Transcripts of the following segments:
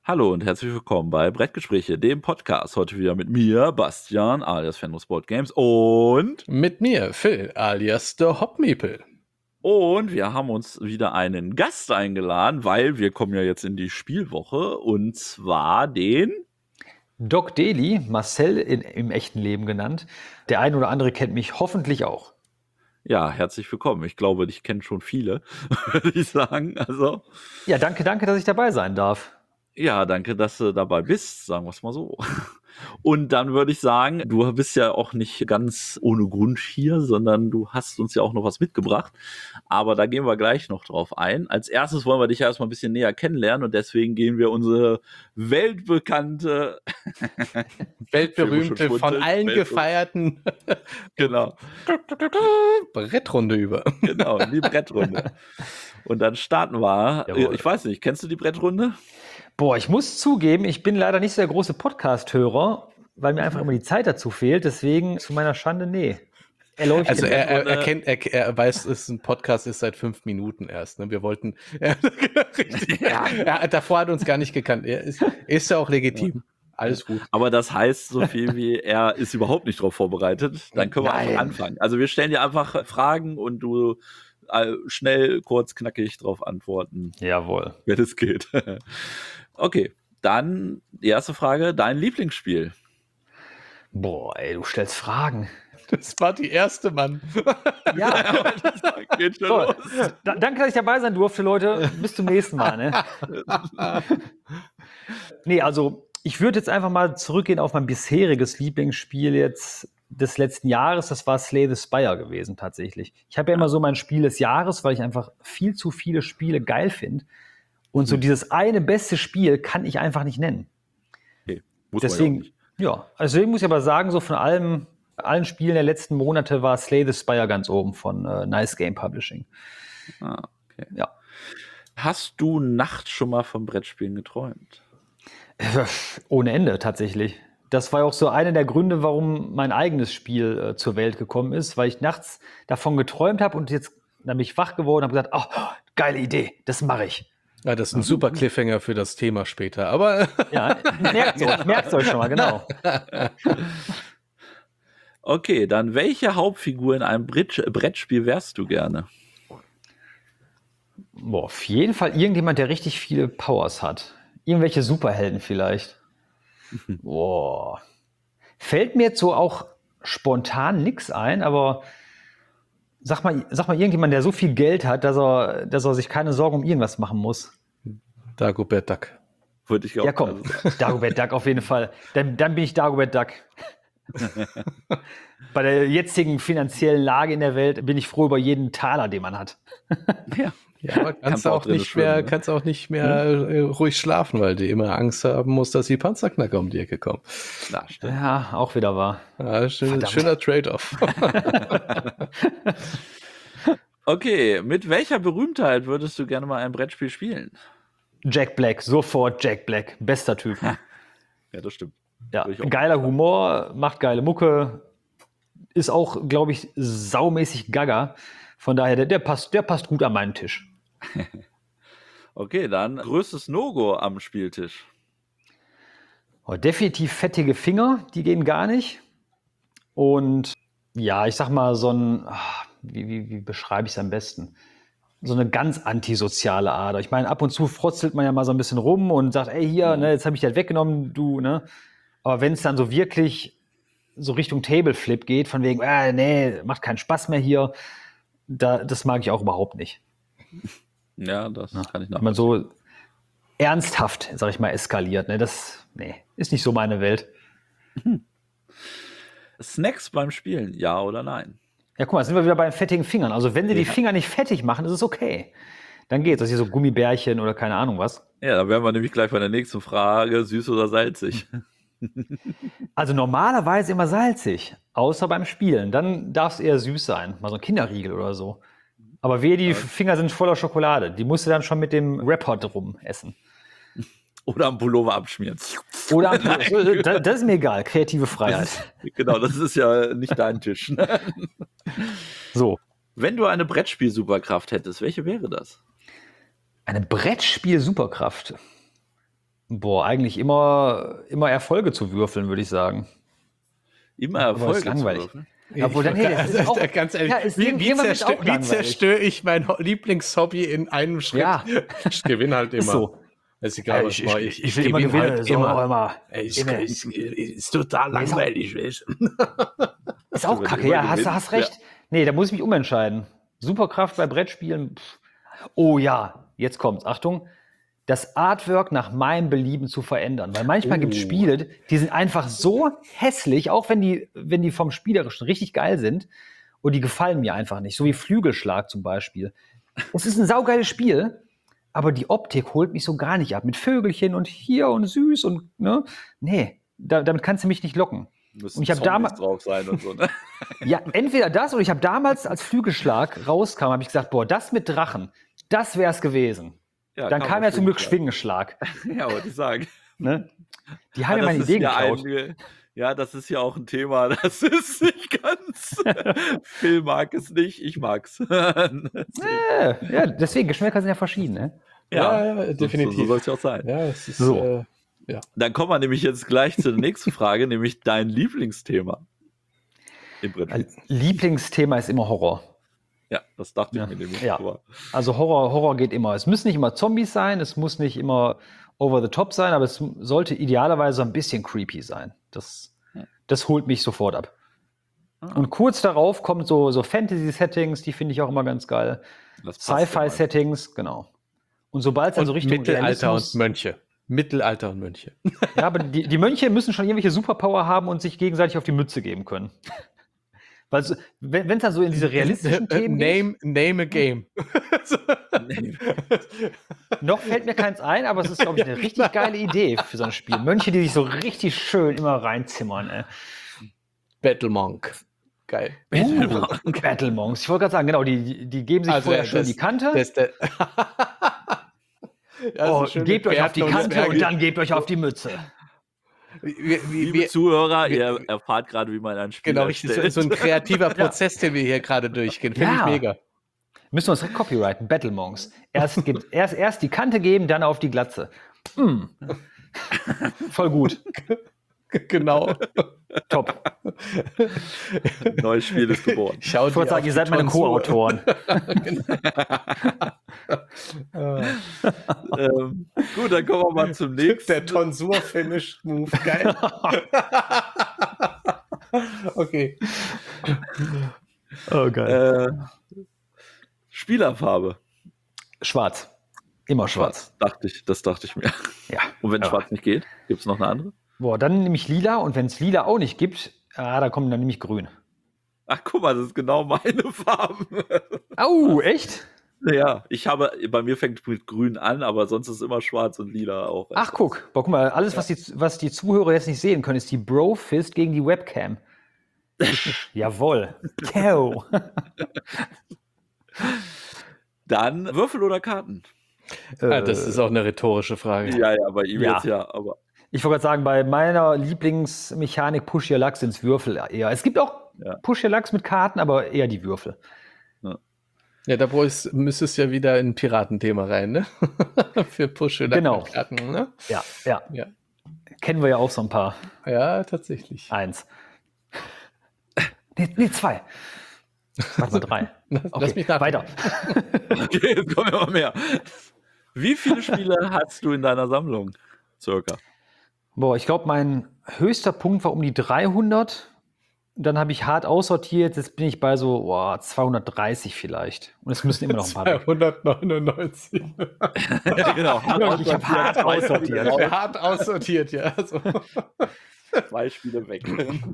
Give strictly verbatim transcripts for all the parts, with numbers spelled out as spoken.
Hallo und herzlich willkommen bei Brettgespräche, dem Podcast. Heute wieder mit mir, Bastian, alias Fenris Board Games und mit mir, Phil, alias der Hopmeeple. Und wir haben uns wieder einen Gast eingeladen, weil wir kommen ja jetzt in die Spielwoche und zwar den Doc Daly, Marcel in, im echten Leben genannt. Der eine oder andere kennt mich hoffentlich auch. Ja, herzlich willkommen. Ich glaube, dich kennen schon viele, würde ich sagen. Also, ja, danke, danke, dass ich dabei sein darf. Ja, danke, dass du dabei bist, sagen wir es mal so. Und dann würde ich sagen, du bist ja auch nicht ganz ohne Grund hier, sondern du hast uns ja auch noch was mitgebracht. Aber da gehen wir gleich noch drauf ein. Als erstes wollen wir dich ja erstmal ein bisschen näher kennenlernen und deswegen gehen wir unsere weltbekannte, weltberühmte, von allen Welt gefeierten genau. Brettrunde über. Genau, die Brettrunde. Und dann starten wir. Jawohl. Ich weiß nicht, kennst du die Brettrunde? Boah, ich muss zugeben, ich bin leider nicht so der große Podcast-Hörer, weil mir einfach immer die Zeit dazu fehlt. Deswegen zu meiner Schande, nee. Er also er, er, er, kennt, er, er weiß, es ist ein Podcast ist seit fünf Minuten erst. Ne? Wir wollten, er, richtig, ja. er, davor hat uns gar nicht gekannt. Er ist, ist ja auch legitim. Alles gut. Aber das heißt, so viel wie er ist überhaupt nicht darauf vorbereitet. Dann können wir Nein. einfach anfangen. Also wir stellen dir einfach Fragen und du schnell, kurz, knackig drauf antworten. Jawohl. Wenn es geht. Okay, dann die erste Frage, dein Lieblingsspiel? Boah, ey, du stellst Fragen. Das war die erste, Mann. Ja, das geht schon so, los. Da, danke, dass ich dabei sein durfte, Leute. Bis zum nächsten Mal. Ne? Nee, also ich würde jetzt einfach mal zurückgehen auf mein bisheriges Lieblingsspiel jetzt des letzten Jahres. Das war Slay the Spire gewesen tatsächlich. Ich habe ja immer so mein Spiel des Jahres, weil ich einfach viel zu viele Spiele geil finde. Und so dieses eine beste Spiel kann ich einfach nicht nennen. Okay, muss deswegen, man ja, nicht. ja, deswegen muss ich aber sagen, so von allem, allen Spielen der letzten Monate war Slay the Spire ganz oben von äh, Nice Game Publishing. Ah, okay. Ja. Hast du nachts schon mal vom Brettspielen geträumt? Ohne Ende tatsächlich. Das war auch so einer der Gründe, warum mein eigenes Spiel äh, zur Welt gekommen ist, weil ich nachts davon geträumt habe und jetzt dann bin ich wach geworden und habe gesagt, oh, geile Idee, das mache ich. Ja, das ist ein super Cliffhanger für das Thema später, aber ja, merkt euch, merkt euch schon mal, genau. Okay, dann welche Hauptfigur in einem Brettspiel wärst du gerne? Boah, auf jeden Fall irgendjemand, der richtig viele Powers hat. Irgendwelche Superhelden vielleicht. Boah. Fällt mir jetzt so auch spontan nichts ein, aber sag mal, sag mal irgendjemand, der so viel Geld hat, dass er, dass er sich keine Sorgen um irgendwas machen muss. Dagobert Duck. Würde ich auch ja, komm. Dagobert Duck auf jeden Fall. Dann, dann bin ich Dagobert Duck. Bei der jetzigen finanziellen Lage in der Welt bin ich froh über jeden Taler, den man hat. Ja. Ja, aber kannst, kannst, auch nicht mehr, ne? kannst auch nicht mehr hm? ruhig schlafen, weil du immer Angst haben musst, dass die Panzerknacker um die Ecke kommen. Na, ja, auch wieder wahr. Ja, schön, schöner Trade-off. Okay, mit welcher Berühmtheit würdest du gerne mal ein Brettspiel spielen? Jack Black, sofort Jack Black. Bester Typ. Ja, das stimmt. Ja, geiler Humor, macht geile Mucke, ist auch, glaube ich, saumäßig gaga. Von daher, der, der, passt, der passt gut an meinen Tisch. Okay, dann größtes No-Go am Spieltisch. Oh, definitiv fettige Finger, die gehen gar nicht. Und ja, ich sag mal, so ein, ach, wie, wie, wie beschreibe ich es am besten? So eine ganz antisoziale Ader. Ich meine, ab und zu frotzelt man ja mal so ein bisschen rum und sagt, ey, hier, ne, jetzt habe ich das weggenommen, du, ne? Aber wenn es dann so wirklich so Richtung Tableflip geht, von wegen, äh, nee, macht keinen Spaß mehr hier, da, das mag ich auch überhaupt nicht. Ja, das ja, kann ich noch. Wenn man so ernsthaft, sag ich mal, eskaliert, ne, das, nee, ist nicht so meine Welt. Hm. Snacks beim Spielen, ja oder nein? Ja, guck mal, sind wir wieder bei den fettigen Fingern. Also wenn sie ja. die Finger nicht fettig machen, ist es okay. Dann geht's. Das ist hier so Gummibärchen oder keine Ahnung was. Ja, dann wären wir nämlich gleich bei der nächsten Frage, süß oder salzig? Also normalerweise immer salzig, außer beim Spielen. Dann darf es eher süß sein, mal so ein Kinderriegel oder so. Aber wehe, die okay. Finger sind voller Schokolade. Die musst du dann schon mit dem Wrapper drum essen. Oder am Pullover abschmieren. Oder am Pullover. Das, das ist mir egal. Kreative Freiheit. Das ist, genau, das ist ja nicht dein Tisch. Ne? So. Wenn du eine Brettspiel-Superkraft hättest, welche wäre das? Eine Brettspiel-Superkraft? Boah, eigentlich immer, immer Erfolge zu würfeln, würde ich sagen. Immer Erfolge ist langweilig. zu würfeln? Ja, obwohl, dann, hey, das ist auch, ganz ehrlich, ja, ist wie, irgendwann wie, wird's zerstö auch wie langweilig. zerstöre ich mein Ho- Lieblingshobby in einem Schritt? Ja. Ich gewinne halt immer. Ist so. Ist egal, Ja, was ich, ich mache. ich, ich will immer gewinne gewinnen. halt so, immer. immer. Ey, ist, immer. ist, ist total Nee, ist auch- langweilig, weißt du? Ist auch Wenn du kacke, immer ja, hast, gewinnst, hast recht. Nee, da muss ich mich umentscheiden. Superkraft bei Brettspielen. Pff. Oh ja, jetzt kommt's. Achtung. Das Artwork nach meinem Belieben zu verändern. Weil manchmal Oh. gibt es Spiele, die sind einfach so hässlich, auch wenn die, wenn die vom Spielerischen richtig geil sind. Und die gefallen mir einfach nicht. So wie Flügelschlag zum Beispiel. Es ist ein saugeiles Spiel, aber die Optik holt mich so gar nicht ab. Mit Vögelchen und hier und süß und, ne? Nee, da, damit kannst du mich nicht locken. Müssen Und ich hab Zombies damals- drauf sein und so, ne? Ja, entweder das oder ich habe damals, als Flügelschlag rauskam, habe ich gesagt, boah, das mit Drachen, das wär's gewesen. Ja, Dann kann kam man ja zum Glück Flügelschlag. Schwingenschlag. Ja, wollte ich sagen. Ne? Die haben ja, das meine ist Idee ja geklaut. ein, ja, das ist ja auch ein Thema. Das ist nicht ganz. Phil mag es nicht, ich mag's. Ja, ja, deswegen, Geschmäcker sind ja verschieden. Ne? Ja, ja, so- definitiv. So, so soll es ja auch sein. Ja, es ist So. äh, Dann kommen wir nämlich jetzt gleich zur nächsten Frage, nämlich dein Lieblingsthema im Brettspiel. Lieblingsthema ist immer Horror. Ja, das dachte Ja. ich mir nämlich. Ja. Aber Also Horror, Horror geht immer. Es müssen nicht immer Zombies sein, es muss nicht immer over the top sein, aber es sollte idealerweise ein bisschen creepy sein. Das, das holt mich sofort ab. Ah. Und kurz darauf kommen so, so Fantasy-Settings, die finde ich auch immer ganz geil. das passt ja mal. Sci-Fi-Settings, genau. Und sobald es dann und so Richtung Mittelalter Realismus- und Mönche. Mittelalter und Mönche. Ja, aber die, die Mönche müssen schon irgendwelche Superpower haben und sich gegenseitig auf die Mütze geben können. Weil so, wenn es dann so in diese realistischen Themen geht, name, name a game. Nee. noch fällt mir keins ein, aber es ist, glaube ich, eine richtig geile Idee für so ein Spiel. Mönche, die sich so richtig schön immer reinzimmern. Ey. Battle Monk. Geil. Uh, Battle Monks. Ich wollte gerade sagen, genau, die, die geben sich Also, vorher das- schön die Kante. Das, das, Ja, oh, so schön gebt mit euch auf die Bärten und Kante Zwergen. und dann gebt euch auf die Mütze. Wie, wie, Liebe wie, Zuhörer, wir- ihr erfahrt gerade, wie man ein Spiel genau, richtig. So, erstellt. so ein kreativer Prozess, den wir hier gerade durchgehen. Finde Ja. ich mega. Müssen wir uns direkt copyrighten, Battle Monks. Erst, gibt, erst, erst die Kante geben, dann auf die Glatze. Mm. Voll gut. Genau. Top. Ein neues Spiel ist geboren. Schau Ich wollte sagen, ihr seid meine Co-Autoren. ähm, gut, dann kommen wir mal zum nächsten. Der Tonsur-Finish-Move. Geil. Okay. Oh, geil. Äh, Spielerfarbe. Schwarz. Immer schwarz. Dachte ich, das dachte ich mir. Ja. Und wenn Ja. schwarz nicht geht, gibt es noch eine andere? Boah, dann nehme ich lila und wenn es lila auch nicht gibt, ah, da kommt dann nämlich grün. Ach, guck mal, das ist genau meine Farbe. Au, echt? Ja, ich habe, bei mir fängt mit grün an, aber sonst ist immer schwarz und lila auch. Ach, guck. Boah, guck mal, alles, was, die, was die Zuhörer jetzt nicht sehen können, ist die Bro-Fist gegen die Webcam. Jawohl. Kau. Dann Würfel oder Karten? Ah, das ist auch eine rhetorische Frage. Ja, ja, bei ihm Ja. jetzt ja, aber Ich wollte gerade sagen, bei meiner Lieblingsmechanik Push Your Luck sind es Würfel eher. Es gibt auch Ja. Push Your Lucks mit Karten, aber eher die Würfel. Ja, da brauchst- müsstest du ja wieder in ein Piratenthema rein, ne? Für Push oder Genau. Karten, ne? Ja, ja. Ja. Kennen wir ja auch so ein paar. Ja, tatsächlich. Eins. Nee, nee zwei. Warte mal, drei. Lass Okay, mich nachdenken. weiter. okay, jetzt kommen immer mehr. Wie viele Spiele hast du in deiner Sammlung? Circa. Boah, ich glaube, mein höchster Punkt war um die dreihundert. Dann habe ich hart aussortiert. Jetzt bin ich bei so boah, zweihundertdreißig vielleicht. Und es müssen immer noch ein paar weg. zweihundertneunundneunzig. Ja, genau. Ja, ich habe hart Zwei aussortiert. Spiele, Hart aussortiert, ja. So. zwei Spiele weg.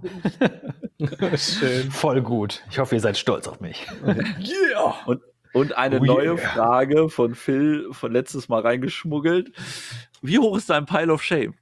Schön. Voll gut. Ich hoffe, ihr seid stolz auf mich. Yeah! Und, und eine Oh neue yeah. Frage von Phil von letztes Mal reingeschmuggelt. Wie hoch ist dein Pile of Shame?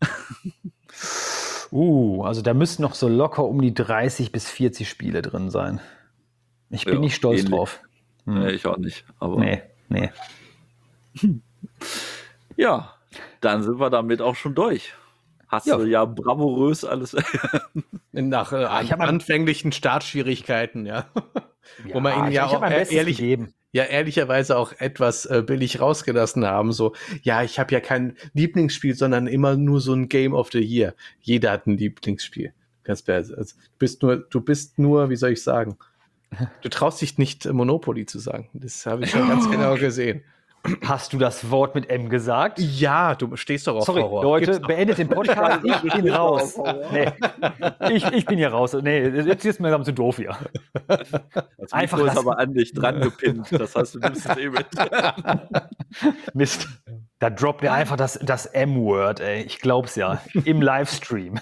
Uh, also da müssten noch so locker um die dreißig bis vierzig Spiele drin sein. Ich bin Ja, nicht stolz ähnlich. drauf. Hm. Nee, ich auch nicht. Aber Nee, nee. ja, dann sind wir damit auch schon durch. hast ja. du ja bravourös alles. Nach äh, ah, ich anfänglichen Startschwierigkeiten, ja. ja Wo man ihn ja ich, auch ich ehrlich, gegeben. ja ehrlicherweise auch etwas äh, billig rausgelassen haben. So, ja, ich habe ja kein Lieblingsspiel, sondern immer nur so ein Game of the Year. Jeder hat ein Lieblingsspiel. Also, du bist nur, du bist nur, wie soll ich sagen? Du traust dich nicht, Monopoly zu sagen. Das habe ich schon ganz genau gesehen. Hast du das Wort mit M gesagt? Ja, du stehst doch auf Sorry, Horror. Leute, beendet den Podcast. Ich bin raus. Nee, ich, ich bin hier raus. Nee, jetzt ist mir zu doof hier. Das Mikro ist aber an dich dran gepinnt. Das heißt, du nimmst es eh mit. Mist. Da droppt er einfach das, das M-Word, ey. Ich glaub's ja. Im Livestream.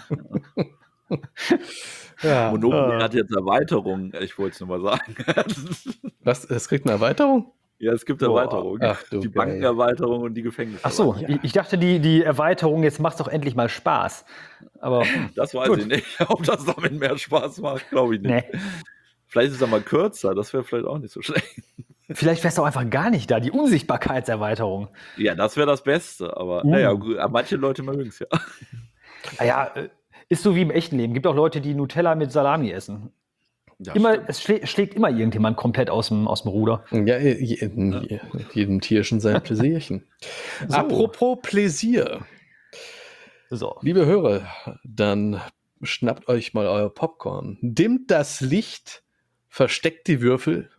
Ja. Monopoly uh. hat jetzt Erweiterung. Ich wollte es nur mal sagen. Was? Es kriegt eine Erweiterung? Ja, es gibt Erweiterungen. Ach, die Bankenerweiterung und die Gefängnis. Ach so, ja. ich, ich dachte, die, die Erweiterung, jetzt macht's doch endlich mal Spaß. Aber das weiß gut. ich nicht. Ob das damit mehr Spaß macht, glaube ich nicht. Nee. Vielleicht ist es aber kürzer, das wäre vielleicht auch nicht so schlecht. Vielleicht wäre es auch einfach gar nicht da, die Unsichtbarkeitserweiterung. Ja, das wäre das Beste, aber uh. naja, manche Leute mögen es ja. Naja, ist so wie im echten Leben. Gibt auch Leute, die Nutella mit Salami essen. Ja, immer, es schlä schlägt immer irgendjemand komplett aus dem, aus dem Ruder. Ja, jedem, ja. jedem Tierchen sein Pläsierchen. So. Apropos Pläsier. So. Liebe Hörer, dann schnappt euch mal euer Popcorn. Dimmt das Licht, versteckt die Würfel.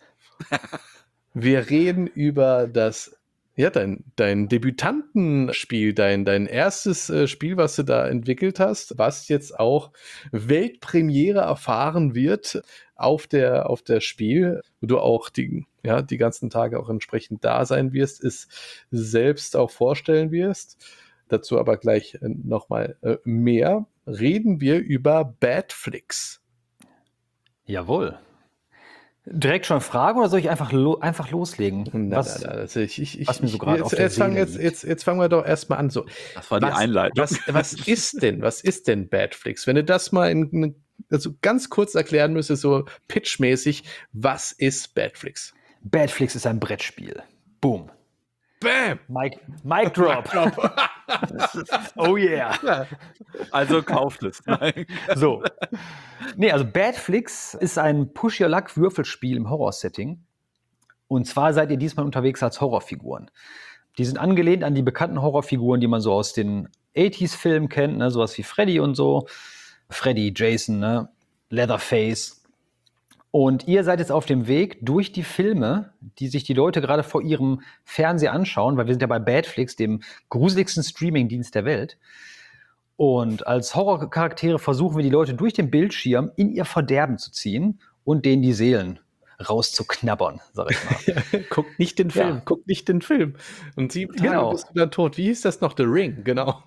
Wir reden über das Ja, dein, dein Debütantenspiel, dein, dein erstes äh, Spiel, was du da entwickelt hast, was jetzt auch Weltpremiere erfahren wird auf der, auf der Spiel, wo du auch die, ja, die ganzen Tage auch entsprechend da sein wirst, es selbst auch vorstellen wirst. Dazu aber gleich äh, nochmal äh, mehr. Reden wir über Badflix. Jawohl. Direkt schon fragen oder soll ich einfach, lo einfach loslegen? Na, was, na, na, also ich, ich, was mir so gerade auf der jetzt, Seele jetzt, jetzt, jetzt fangen wir doch erstmal an. So. Das war was, die Einleitung. Was, was ist denn, was ist denn Badflix? Wenn du das mal in, also ganz kurz erklären müsstest, so pitchmäßig, was ist Badflix? Badflix ist ein Brettspiel. Boom. Bam! Mic, Mic Drop. Mic drop. Oh yeah. Also kauft es. So. Nee, also Badflix ist ein Push-Your-Luck-Würfelspiel im Horror-Setting. Und zwar seid ihr diesmal unterwegs als Horrorfiguren. Die sind angelehnt an die bekannten Horrorfiguren, die man so aus den achtziger-Filmen kennt, ne? Sowas wie Freddy und so. Freddy, Jason, ne? Leatherface. Und ihr seid jetzt auf dem Weg durch die Filme, die sich die Leute gerade vor ihrem Fernseher anschauen, weil wir sind ja bei Badflix, dem gruseligsten Streamingdienst der Welt. Und als Horrorcharaktere versuchen wir die Leute durch den Bildschirm in ihr Verderben zu ziehen und denen die Seelen rauszuknabbern, sag ich mal. Guckt nicht den Film, ja. guckt nicht den Film. Und sieben Tage genau. bist du dann tot. Wie hieß das noch? The Ring, genau.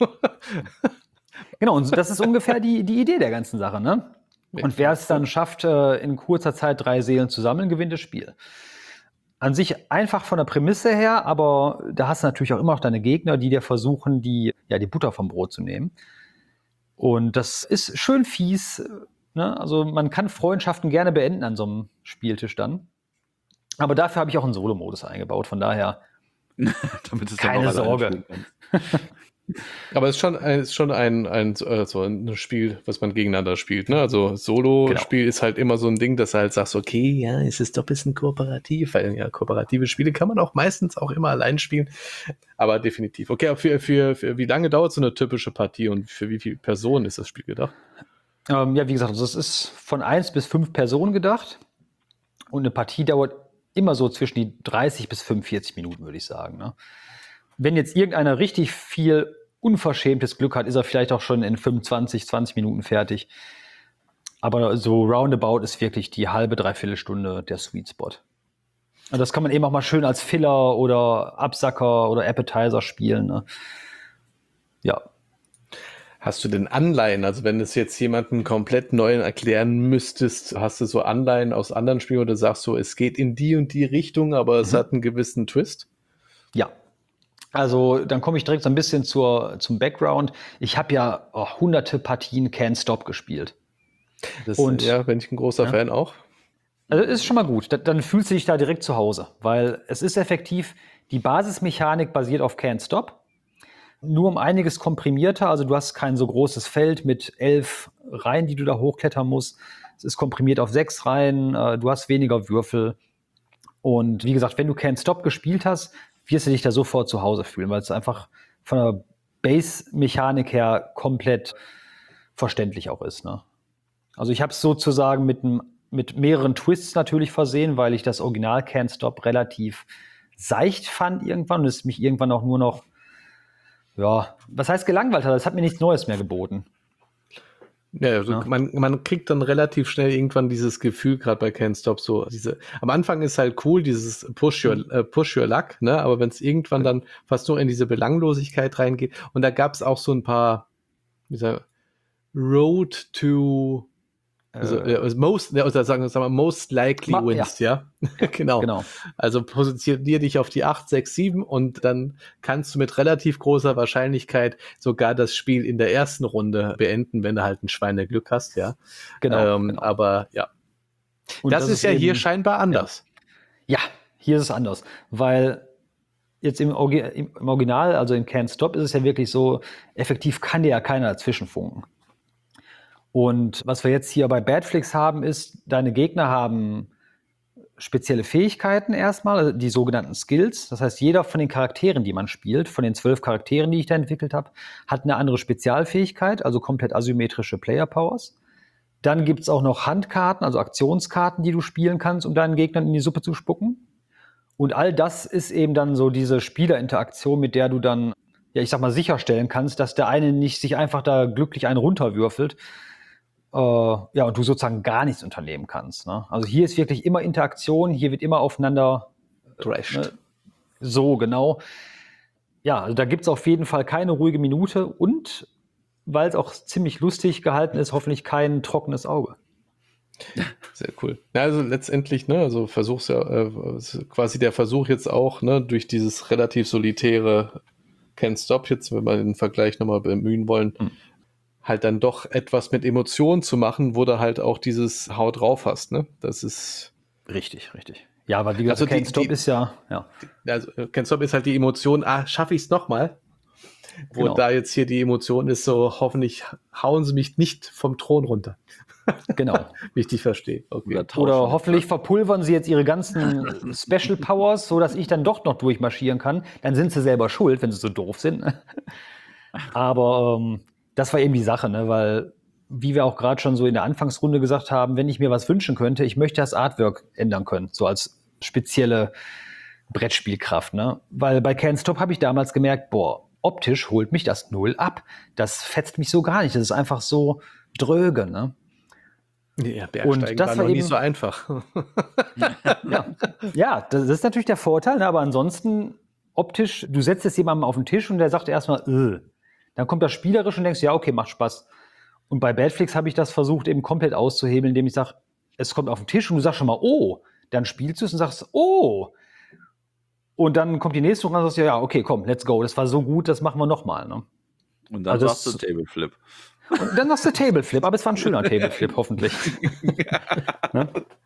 Genau, und das ist ungefähr die, die Idee der ganzen Sache, ne? Und wer es dann schafft, in kurzer Zeit drei Seelen zu sammeln, gewinnt das Spiel. An sich einfach von der Prämisse her, aber da hast du natürlich auch immer noch deine Gegner, die dir versuchen, die, ja, die Butter vom Brot zu nehmen. Und das ist schön fies, ne? Also man kann Freundschaften gerne beenden an so einem Spieltisch dann. Aber dafür habe ich auch einen Solo-Modus eingebaut, von daher damit es keine Sorge. Aber es ist schon, es ist schon ein, ein, also ein Spiel, was man gegeneinander spielt. Ne? Also Solo-Spiel genau. ist halt immer so ein Ding, dass du halt sagst, okay, ja, es ist doch ein bisschen kooperativ, weil ja, kooperative Spiele kann man auch meistens auch immer allein spielen, aber definitiv. Okay, aber für, für, für wie lange dauert so eine typische Partie und für wie viele Personen ist das Spiel gedacht? Ähm, ja, wie gesagt, also es ist von eins bis fünf Personen gedacht und eine Partie dauert immer so zwischen die dreißig bis fünfundvierzig Minuten, würde ich sagen. Ne? Wenn jetzt irgendeiner richtig viel unverschämtes Glück hat, ist er vielleicht auch schon in fünfundzwanzig, zwanzig Minuten fertig. Aber so roundabout ist wirklich die halbe, dreiviertel Stunde der Sweet Spot. Und das kann man eben auch mal schön als Filler oder Absacker oder Appetizer spielen. Ne? Ja. Hast du denn Anleihen? Also wenn es jetzt jemanden komplett neu erklären müsstest, hast du so Anleihen aus anderen Spielen oder sagst du, es geht in die und die Richtung, aber es mhm. hat einen gewissen Twist? Ja. Also dann komme ich direkt so ein bisschen zur, zum Background. Ich habe ja oh, hunderte Partien Can't Stop gespielt. Das, und, ja, bin ich ein großer ja. Fan auch. Also ist schon mal gut. Da, dann fühlst du dich da direkt zu Hause, weil es ist effektiv, die Basismechanik basiert auf Can't Stop. nur um einiges komprimierter. Also du hast kein so großes Feld mit elf Reihen, die du da hochklettern musst. Es ist komprimiert auf sechs Reihen. Äh, du hast weniger Würfel. Und wie gesagt, wenn du Can't Stop gespielt hast, wirst du dich da sofort zu Hause fühlen, weil es einfach von der Base-Mechanik her komplett verständlich auch ist. Ne? Also ich habe es sozusagen mit, n, mit mehreren Twists natürlich versehen, weil ich das Original Can't Stop relativ seicht fand irgendwann und es mich irgendwann auch nur noch, ja, was heißt gelangweilt hat, es hat mir nichts Neues mehr geboten. Ja, also ja. Man, man kriegt dann relativ schnell irgendwann dieses Gefühl, gerade bei Can't Stop, so diese, am Anfang ist halt cool, dieses Push Your, äh, Push Your Luck, ne, aber wenn es irgendwann dann fast nur in diese Belanglosigkeit reingeht, und da gab es auch so ein paar, wie sagt Road to Also, äh, also most, oder sagen, sagen wir, most likely Ma, wins, ja. ja? genau. genau. Also positionier dich auf die acht, sechs, sieben und dann kannst du mit relativ großer Wahrscheinlichkeit sogar das Spiel in der ersten Runde beenden, wenn du halt ein Schweineglück hast, ja. Genau. Ähm, genau. Aber ja. Und das, das ist, ist ja eben, hier scheinbar anders. Ja. ja, hier ist es anders, weil jetzt im, im Original, also in Can't Stop, ist es ja wirklich so, effektiv kann dir ja keiner dazwischen funken. Und was wir jetzt hier bei Badflix haben, ist, deine Gegner haben spezielle Fähigkeiten erstmal, also die sogenannten Skills. Das heißt, jeder von den Charakteren, die man spielt, von den zwölf Charakteren, die ich da entwickelt habe, hat eine andere Spezialfähigkeit, also komplett asymmetrische Player Powers. Dann gibt es auch noch Handkarten, also Aktionskarten, die du spielen kannst, um deinen Gegnern in die Suppe zu spucken. Und all das ist eben dann so diese Spielerinteraktion, mit der du dann, ja, ich sag mal, sicherstellen kannst, dass der eine nicht sich einfach da glücklich einen runterwürfelt, Uh, ja, und du sozusagen gar nichts unternehmen kannst. Ne? Also hier ist wirklich immer Interaktion, hier wird immer aufeinander thrashed. Ne? So, genau. Ja, also da gibt es auf jeden Fall keine ruhige Minute und, weil es auch ziemlich lustig gehalten ist, hoffentlich kein trockenes Auge. Sehr cool. Ja, also letztendlich, ne, also versuch's ja, äh, quasi der Versuch jetzt auch, ne, durch dieses relativ solitäre Can't Stop jetzt, wenn wir den Vergleich nochmal bemühen wollen, hm. halt dann doch etwas mit Emotionen zu machen, wo du halt auch dieses Haut drauf hast, ne? Das ist richtig, richtig. Ja, aber wie gesagt, also Can't Stop ist ja, ja. Also Can't Stop ist halt die Emotion, ah, schaffe ich es nochmal? Wo genau. Da jetzt hier die Emotion ist so, hoffentlich hauen sie mich nicht vom Thron runter. Genau. Wie ich dich verstehe. Okay. Oder, Oder hoffentlich verpulvern sie jetzt ihre ganzen Special Powers, so dass ich dann doch noch durchmarschieren kann. Dann sind sie selber schuld, wenn sie so doof sind. Aber ähm, das war eben die Sache, ne? Weil, wie wir auch gerade schon so in der Anfangsrunde gesagt haben, wenn ich mir was wünschen könnte, ich möchte das Artwork ändern können, so als spezielle Brettspielkraft. Ne? Weil bei Can't Stop habe ich damals gemerkt, boah, optisch holt mich das null ab. Das fetzt mich so gar nicht. Das ist einfach so dröge. Ne? Ja, Bergsteigen und das war, war noch eben, nie so einfach. ja. ja, das ist natürlich der Vorteil, ne? Aber ansonsten optisch, du setzt es jemandem auf den Tisch und der sagt erstmal, äh. Dann kommt das spielerisch und denkst, ja, okay, macht Spaß. Und bei Badflix habe ich das versucht, eben komplett auszuhebeln, indem ich sage, es kommt auf den Tisch und du sagst schon mal, oh. Dann spielst du es und sagst, oh. Und dann kommt die nächste Runde und sagst, ja, okay, komm, let's go. Das war so gut, das machen wir nochmal. Ne? Und dann also sagst du Tableflip. Und dann sagst du Tableflip, aber es war ein schöner Tableflip, hoffentlich. ne?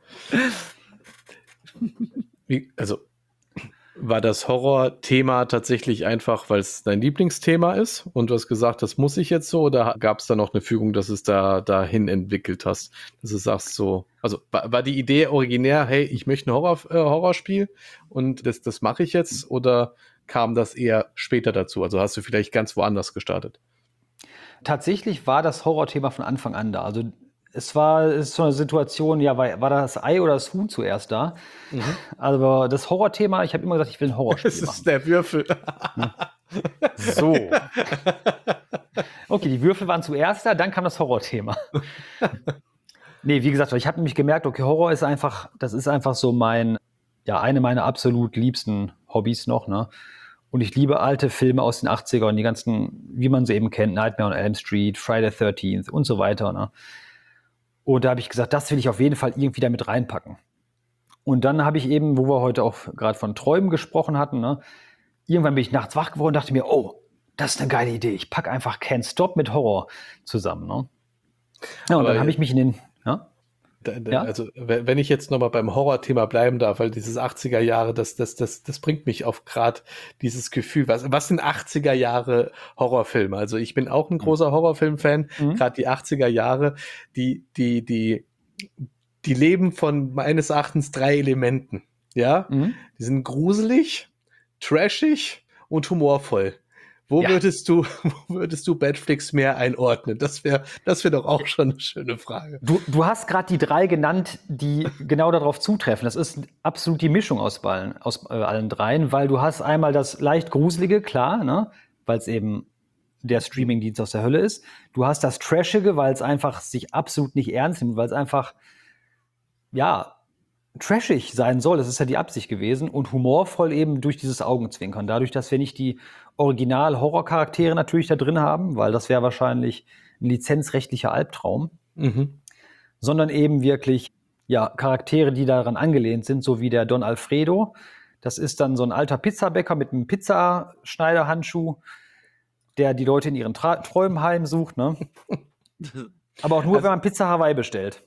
Wie, also war das Horror-Thema tatsächlich einfach, weil es dein Lieblingsthema ist und du hast gesagt, das muss ich jetzt so, oder gab es da noch eine Fügung, dass es da dahin entwickelt hast, dass du sagst so, also war, war die Idee originär, hey, ich möchte ein Horror, äh, Horrorspiel und das, das mache ich jetzt, oder kam das eher später dazu? Also hast du vielleicht ganz woanders gestartet? Tatsächlich war das Horrorthema von Anfang an da. Also es war es ist so eine Situation, ja, war, war das Ei oder das Huhn zuerst da? Mhm. Aber das Horrorthema, ich habe immer gesagt, ich will ein Horrorspiel machen. Das ist der Würfel. So. Okay, die Würfel waren zuerst da, dann kam das Horrorthema. Nee, wie gesagt, ich habe nämlich gemerkt, okay, Horror ist einfach, das ist einfach so mein, ja, eine meiner absolut liebsten Hobbys noch, ne? Und ich liebe alte Filme aus den achtzigern, die ganzen, wie man sie eben kennt, Nightmare on Elm Street, Friday the thirteenth und so weiter, ne? Und da habe ich gesagt, das will ich auf jeden Fall irgendwie damit reinpacken. Und dann habe ich eben, wo wir heute auch gerade von Träumen gesprochen hatten, ne, irgendwann bin ich nachts wach geworden und dachte mir, oh, das ist eine geile Idee. Ich packe einfach Can't Stop mit Horror zusammen. Ne? Ja, und Aber dann habe ich mich in den... Ja? Da, da, ja? Also wenn ich jetzt nochmal beim Horrorthema bleiben darf, weil dieses achtziger Jahre, das, das, das, das bringt mich auf gerade dieses Gefühl. Was, was sind achtziger Jahre Horrorfilme? Also ich bin auch ein großer Horrorfilm-Fan, mhm. gerade die achtziger Jahre, die, die, die, die leben von meines Erachtens drei Elementen. Ja, mhm. Die sind gruselig, trashig und humorvoll. Wo ja. würdest du, wo würdest du Badflix mehr einordnen? Das wäre, das wäre doch auch schon eine schöne Frage. Du, du hast gerade die drei genannt, die genau darauf zutreffen. Das ist absolut die Mischung aus allen, aus äh, allen dreien, weil du hast einmal das leicht Gruselige, klar, ne? Weil es eben der Streamingdienst aus der Hölle ist. Du hast das Trashige, weil es einfach sich absolut nicht ernst nimmt, weil es einfach, ja, trashig sein soll. Das ist ja die Absicht gewesen. Und humorvoll eben durch dieses Augenzwinkern. Dadurch, dass wir nicht die Original-Horror-Charaktere natürlich da drin haben, weil das wäre wahrscheinlich ein lizenzrechtlicher Albtraum, mhm. sondern eben wirklich ja, Charaktere, die daran angelehnt sind, so wie der Don Alfredo. Das ist dann so ein alter Pizzabäcker mit einem Pizzaschneiderhandschuh, der die Leute in ihren Tra- Träumen heimsucht, ne? Aber auch nur, also, wenn man Pizza Hawaii bestellt.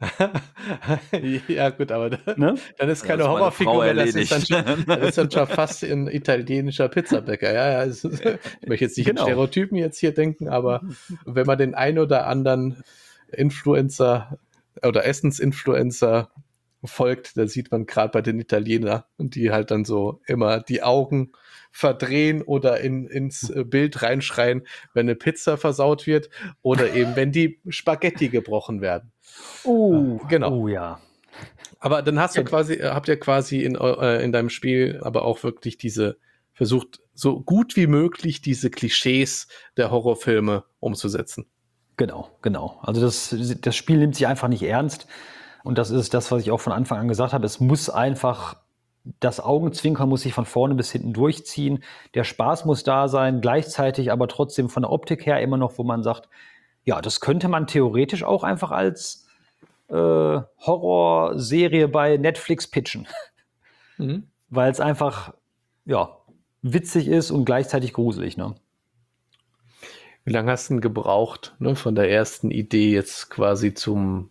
Ja, gut, aber dann, ne? dann ist keine Horrorfigur mehr, das ist, dann schon, das ist dann schon fast ein italienischer Pizzabäcker. Ja, ja, ist, ich möchte jetzt nicht genau. in Stereotypen jetzt hier denken, aber wenn man den ein oder anderen Influencer oder Essensinfluencer folgt, da sieht man gerade bei den Italienern, die halt dann so immer die Augen verdrehen oder in, ins Bild reinschreien, wenn eine Pizza versaut wird oder eben, wenn die Spaghetti gebrochen werden. Oh, äh, genau. Oh ja. Aber dann hast du quasi, habt ihr quasi in, äh, in deinem Spiel aber auch wirklich diese, versucht, so gut wie möglich diese Klischees der Horrorfilme umzusetzen. Genau, genau. Also das, das Spiel nimmt sich einfach nicht ernst. Und das ist das, was ich auch von Anfang an gesagt habe. Es muss einfach, das Augenzwinkern muss sich von vorne bis hinten durchziehen. Der Spaß muss da sein, gleichzeitig aber trotzdem von der Optik her immer noch, wo man sagt, ja, das könnte man theoretisch auch einfach als äh, Horrorserie bei Netflix pitchen. Mhm. Weil es einfach, ja, witzig ist und gleichzeitig gruselig, ne? Wie lange hast du denn gebraucht, ne, von der ersten Idee jetzt quasi zum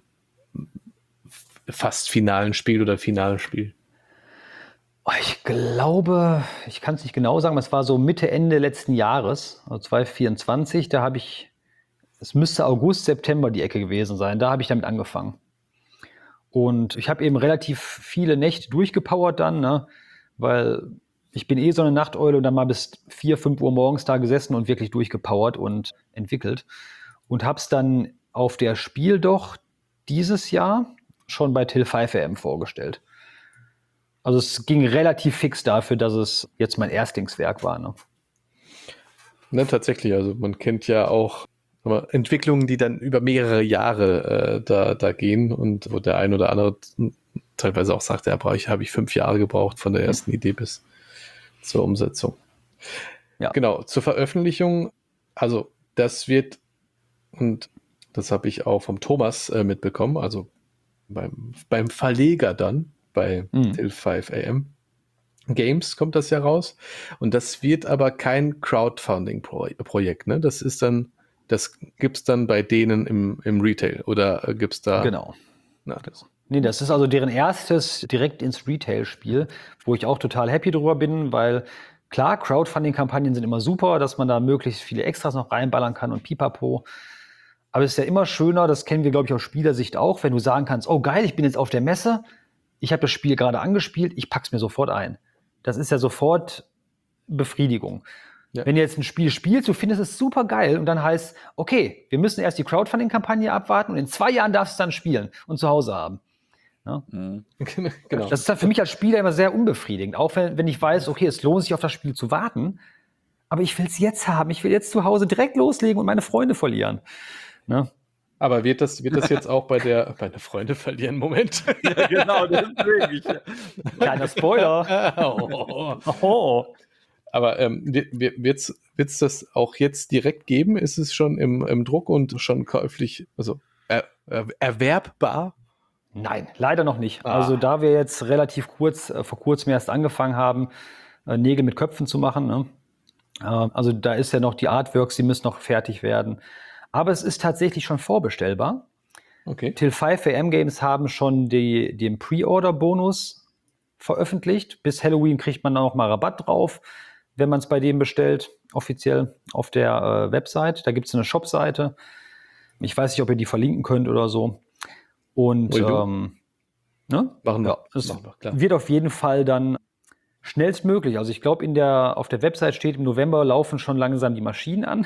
fast finalen Spiel oder finalen Spiel? Ich glaube, ich kann es nicht genau sagen, aber es war so Mitte, Ende letzten Jahres, also zwanzig vierundzwanzig, da habe ich, es müsste August, September die Ecke gewesen sein, da habe ich damit angefangen. Und ich habe eben relativ viele Nächte durchgepowert dann, ne, weil ich bin eh so eine Nachteule und dann mal bis vier, fünf Uhr morgens da gesessen und wirklich durchgepowert und entwickelt. Und habe es dann auf der Spiel doch dieses Jahr schon bei Till fünf A M vorgestellt. Also es ging relativ fix dafür, dass es jetzt mein Erstlingswerk war. Ne? Ne, tatsächlich, also man kennt ja auch Entwicklungen, die dann über mehrere Jahre äh, da, da gehen und wo der ein oder andere teilweise auch sagt, ja, brauche ich, habe ich fünf Jahre gebraucht von der ersten mhm. Idee bis zur Umsetzung. Ja. Genau, zur Veröffentlichung, also das wird, und das habe ich auch vom Thomas äh, mitbekommen, also beim, beim Verleger dann, bei mhm. Till fünf A M Games kommt das ja raus. Und das wird aber kein Crowdfunding-Projekt, ne? Das ist dann, das gibt es dann bei denen im, im Retail oder gibt es da? Genau. Na, das. Nee, das ist also deren erstes direkt ins Retail-Spiel, wo ich auch total happy drüber bin, weil klar, Crowdfunding-Kampagnen sind immer super, dass man da möglichst viele Extras noch reinballern kann und pipapo. Aber es ist ja immer schöner, das kennen wir, glaube ich, aus Spielersicht auch, wenn du sagen kannst, oh geil, ich bin jetzt auf der Messe, ich habe das Spiel gerade angespielt, ich pack's mir sofort ein. Das ist ja sofort Befriedigung. Ja. Wenn du jetzt ein Spiel spielst, du findest es super geil und dann heißt, okay, wir müssen erst die Crowdfunding-Kampagne abwarten und in zwei Jahren darfst du es dann spielen und zu Hause haben. Ja? Mhm. Genau. Das ist dann für mich als Spieler immer sehr unbefriedigend, auch wenn, wenn ich weiß, okay, es lohnt sich auf das Spiel zu warten, aber ich will es jetzt haben, ich will jetzt zu Hause direkt loslegen und meine Freunde verlieren. Ne? Aber wird das, wird das jetzt auch bei der, meine Freunde verlieren, Moment. Ja, genau, deswegen. Kleiner Spoiler. Oh. Oh. Aber ähm, wird es das auch jetzt direkt geben? Ist es schon im, im Druck und schon käuflich, also er, er, erwerbbar? Nein, leider noch nicht. Ah. Also da wir jetzt relativ kurz, äh, vor kurzem erst angefangen haben, äh, Nägel mit Köpfen zu machen, ne? äh, also da ist ja noch die Artworks, die müssen noch fertig werden. Aber es ist tatsächlich schon vorbestellbar. Okay. Till fünf A M Games haben schon die, den Pre-Order-Bonus veröffentlicht. Bis Halloween kriegt man da noch mal Rabatt drauf, wenn man es bei denen bestellt, offiziell auf der äh, Website. Da gibt es eine Shop-Seite. Ich weiß nicht, ob ihr die verlinken könnt oder so. Und ähm, ne? Machen wir. Ja, es Machen wir, klar. wird auf jeden Fall dann schnellstmöglich. Also ich glaube, in der, auf der Website steht, im November laufen schon langsam die Maschinen an.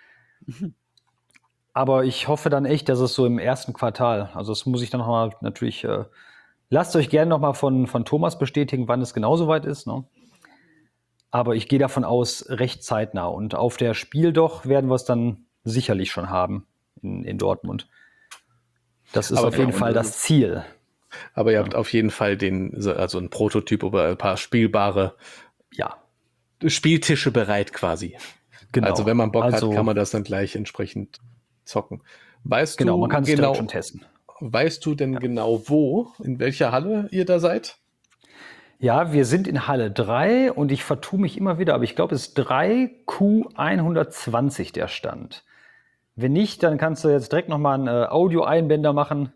Aber ich hoffe dann echt, dass es so im ersten Quartal, also das muss ich dann nochmal natürlich, äh, lasst euch gerne nochmal von, von Thomas bestätigen, wann es genau soweit ist. Ne? Aber ich gehe davon aus, recht zeitnah. Und auf der Spiel doch werden wir es dann sicherlich schon haben in, in Dortmund. Das ist Aber auf jeden ja, Fall das Ziel. Aber ihr habt auf jeden Fall den, also einen Prototyp oder ein paar spielbare Ja, Spieltische bereit quasi. genau. Also wenn man Bock Also- hat, kann man das dann gleich entsprechend zocken. Weißt Genau, du man kann es genau, direkt schon testen. weißt du denn genau wo, in welcher Halle ihr da seid? Ja, wir sind in Halle drei und ich vertue mich immer wieder, aber ich glaube, es ist drei Q hundertzwanzig der Stand. Wenn nicht, dann kannst du jetzt direkt nochmal einen äh, Audio-Einbänder machen.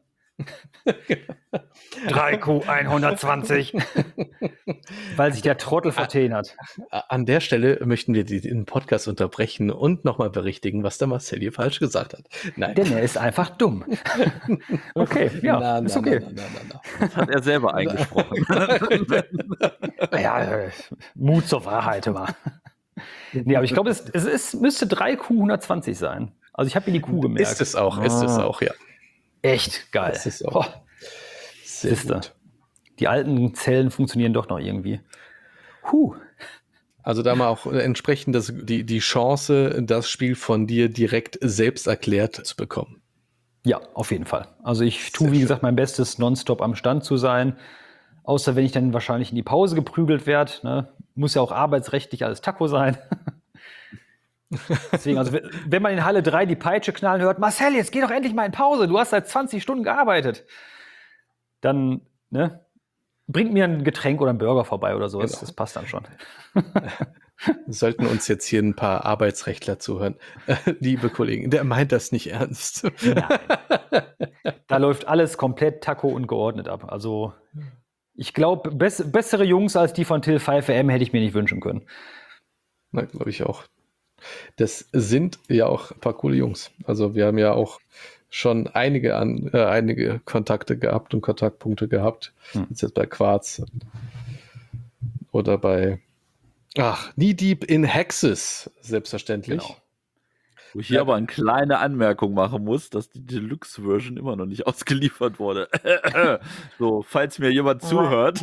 drei Q hundertzwanzig. Weil sich der Trottel vertehen hat. An der Stelle möchten wir den Podcast unterbrechen und nochmal berichtigen, was der Marcel hier falsch gesagt hat. Nein. Denn er ist einfach dumm. Okay, ja, Na, ist na, okay. na, na, na, na. Das hat er selber eingesprochen. Ja, äh, Mut zur Wahrheit immer. Nee, aber ich glaube, es, es ist, müsste drei Q hundertzwanzig sein. Also ich habe mir die Q gemerkt. Ist es auch, ist es auch, ja. Echt geil. Ist es auch. Boah, Sehr siehste. gut. Die alten Zellen funktionieren doch noch irgendwie. Huh. Also da mal auch entsprechend das, die, die Chance, das Spiel von dir direkt selbst erklärt zu bekommen. Ja, auf jeden Fall. Also ich tue, Sehr wie schön. gesagt, mein Bestes, nonstop am Stand zu sein. Außer wenn ich dann wahrscheinlich in die Pause geprügelt werde. Ne? Muss ja auch arbeitsrechtlich alles Taco sein. Deswegen, also wenn man in Halle drei die Peitsche knallen hört, Marcel, jetzt geh doch endlich mal in Pause, du hast seit zwanzig Stunden gearbeitet. Dann, ne, bringt mir ein Getränk oder ein Burger vorbei oder sowas. Genau. Das passt dann schon. Sollten uns jetzt hier ein paar Arbeitsrechtler zuhören. Liebe Kollegen, der meint das nicht ernst. Nein. Da läuft alles komplett Taco und geordnet ab. Also ich glaube, bess- bessere Jungs als die von Till fünf A M hätte ich mir nicht wünschen können. Na, glaube ich auch. Das sind ja auch ein paar coole Jungs. Also wir haben ja auch schon einige an äh, einige Kontakte gehabt und Kontaktpunkte gehabt. Hm. Jetzt bei Quarz oder bei ach, Knee Deep in Hexes, selbstverständlich. Genau. Wo ich hier aber eine kleine Anmerkung machen muss, dass die Deluxe-Version immer noch nicht ausgeliefert wurde. So, falls mir jemand zuhört.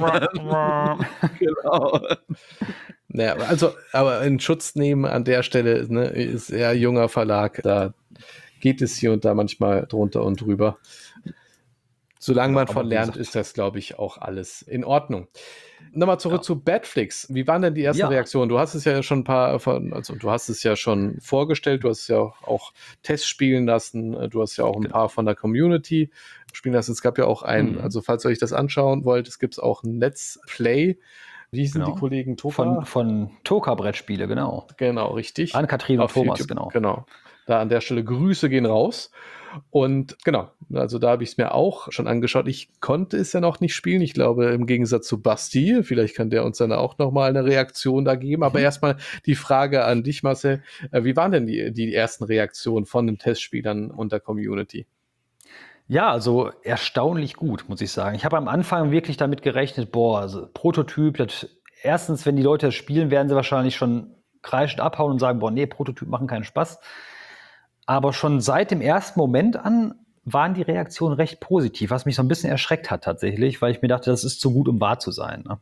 Genau. Naja, also, aber in Schutz nehmen an der Stelle, ne, ist eher junger Verlag, da geht es hier und da manchmal drunter und drüber. Solange man aber von wie lernt, gesagt- ist das, glaube ich, auch alles in Ordnung. Nochmal zurück Ja. zu Badflix. Wie waren denn die ersten Ja. Reaktionen? Du hast es ja schon ein paar von, also du hast es ja schon vorgestellt, du hast es ja auch Tests spielen lassen, du hast ja auch ein Genau. paar von der Community spielen lassen. Es gab ja auch ein, Mhm. also falls ihr euch das anschauen wollt, es gibt auch ein Let's Play. Wie hießen Genau. die Kollegen? Toka? Von, von Toka-Brettspiele, genau. Genau, richtig. Ann-Kathrin und Auf Thomas, YouTube, genau. Genau. Da an der Stelle Grüße gehen raus. Und genau, also da habe ich es mir auch schon angeschaut. Ich konnte es ja noch nicht spielen. Ich glaube, im Gegensatz zu Basti, vielleicht kann der uns dann auch noch mal eine Reaktion da geben. Aber Mhm. erstmal die Frage an dich, Marcel. Äh, Wie waren denn die, die ersten Reaktionen von den Testspielern und der Community? Ja, also erstaunlich gut, muss ich sagen. Ich habe am Anfang wirklich damit gerechnet, boah, also Prototyp, das, erstens, wenn die Leute das spielen, werden sie wahrscheinlich schon kreischend abhauen und sagen, boah, nee, Prototyp machen keinen Spaß. Aber schon seit dem ersten Moment an waren die Reaktionen recht positiv, was mich so ein bisschen erschreckt hat tatsächlich, weil ich mir dachte, das ist zu gut, um wahr zu sein. Ne?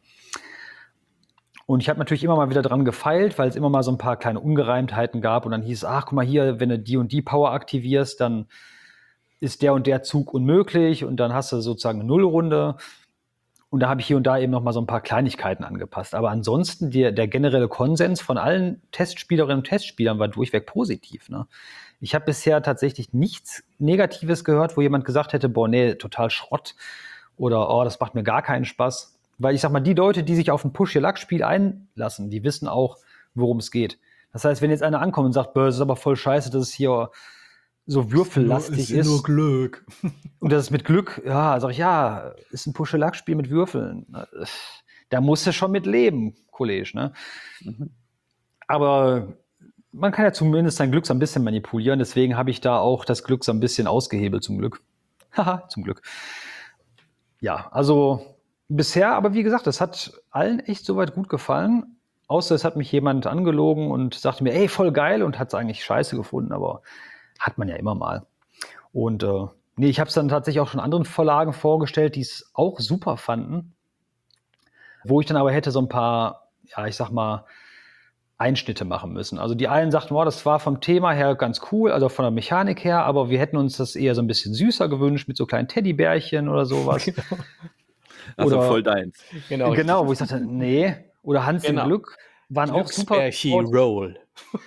Und ich habe natürlich immer mal wieder dran gefeilt, weil es immer mal so ein paar kleine Ungereimtheiten gab und dann hieß es, ach, guck mal hier, wenn du die und die Power aktivierst, dann ist der und der Zug unmöglich und dann hast du sozusagen eine Nullrunde. Und da habe ich hier und da eben noch mal so ein paar Kleinigkeiten angepasst. Aber ansonsten, die, der generelle Konsens von allen Testspielerinnen und Testspielern war durchweg positiv. Ne? Ich habe bisher tatsächlich nichts Negatives gehört, wo jemand gesagt hätte, boah, nee, total Schrott oder oh, das macht mir gar keinen Spaß. Weil ich sag mal, die Leute, die sich auf ein Push-Your-Luck-Spiel einlassen, die wissen auch, worum es geht. Das heißt, wenn jetzt einer ankommt und sagt, boah, das ist aber voll scheiße, dass es hier so würfellastig ist. nur Glück. Und das ist mit Glück, ja, sag ich, ja, ist ein Puschelack-Spiel mit Würfeln. Da musst du schon mit leben, Kollege, ne? Mhm. Aber man kann ja zumindest sein Glück so ein bisschen manipulieren, deswegen habe ich da auch das Glück so ein bisschen ausgehebelt, zum Glück. Haha, zum Glück. Ja, also bisher, aber wie gesagt, das hat allen echt soweit gut gefallen. Außer es hat mich jemand angelogen und sagte mir, ey, voll geil, und hat es eigentlich scheiße gefunden, aber hat man ja immer mal. Und äh, nee, ich habe es dann tatsächlich auch schon anderen Verlagen vorgestellt, die es auch super fanden, wo ich dann aber hätte so ein paar, ja, ich sag mal, Einschnitte machen müssen. Also die einen sagten, wow, das war vom Thema her ganz cool, also von der Mechanik her, aber wir hätten uns das eher so ein bisschen süßer gewünscht, mit so kleinen Teddybärchen oder sowas. Genau. Also voll deins. Genau, genau, wo ich sagte, nee. Oder Hans genau. im Glück waren auch super. Roll.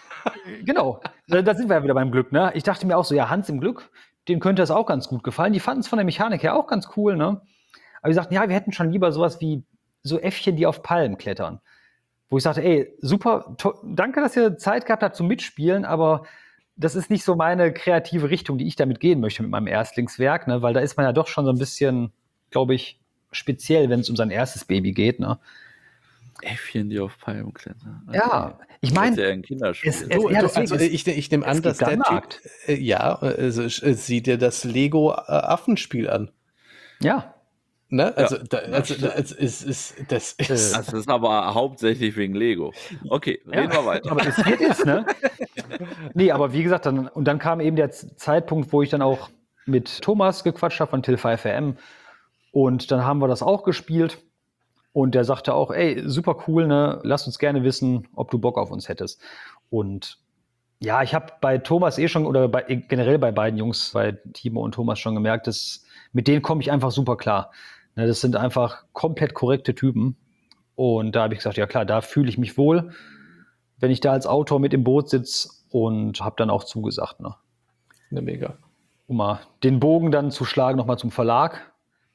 Genau, da sind wir ja wieder beim Glück, ne? Ich dachte mir auch so, ja, Hans im Glück, dem könnte das auch ganz gut gefallen. Die fanden es von der Mechanik her auch ganz cool, ne? Aber die sagten, ja, wir hätten schon lieber sowas wie so Äffchen, die auf Palmen klettern. Wo ich sagte, ey, super, danke, dass ihr Zeit gehabt habt zum Mitspielen, aber das ist nicht so meine kreative Richtung, die ich damit gehen möchte mit meinem Erstlingswerk, ne? Weil da ist man ja doch schon so ein bisschen, glaube ich, speziell, wenn es um sein erstes Baby geht, ne? Äffchen, die auf Palmen klettern. Okay. Ja, ich meine, ja ein Kinderspiel. Es, es, ja, also ich, ich nehme an, dass der Typ, äh, ja, also, äh, sieh dir das Lego-Affenspiel an. Ja. Ne? Also, ja, da, also das, ist, ist, das ist. Das ist aber hauptsächlich wegen Lego. Okay, reden ja, wir weiter. Aber es geht ist, ne? Nee, aber wie gesagt, dann, und dann kam eben der Zeitpunkt, wo ich dann auch mit Thomas gequatscht habe von Till fünf R M. Und dann haben wir das auch gespielt. Und der sagte auch, ey, super cool, ne? Lass uns gerne wissen, ob du Bock auf uns hättest. Und ja, ich habe bei Thomas eh schon, oder bei, generell bei beiden Jungs, bei Timo und Thomas schon gemerkt, dass mit denen komme ich einfach super klar. Ne, das sind einfach komplett korrekte Typen. Und da habe ich gesagt, ja klar, da fühle ich mich wohl, wenn ich da als Autor mit im Boot sitze, und habe dann auch zugesagt. Ne? Ne, mega. Um mal den Bogen dann zu schlagen, nochmal zum Verlag.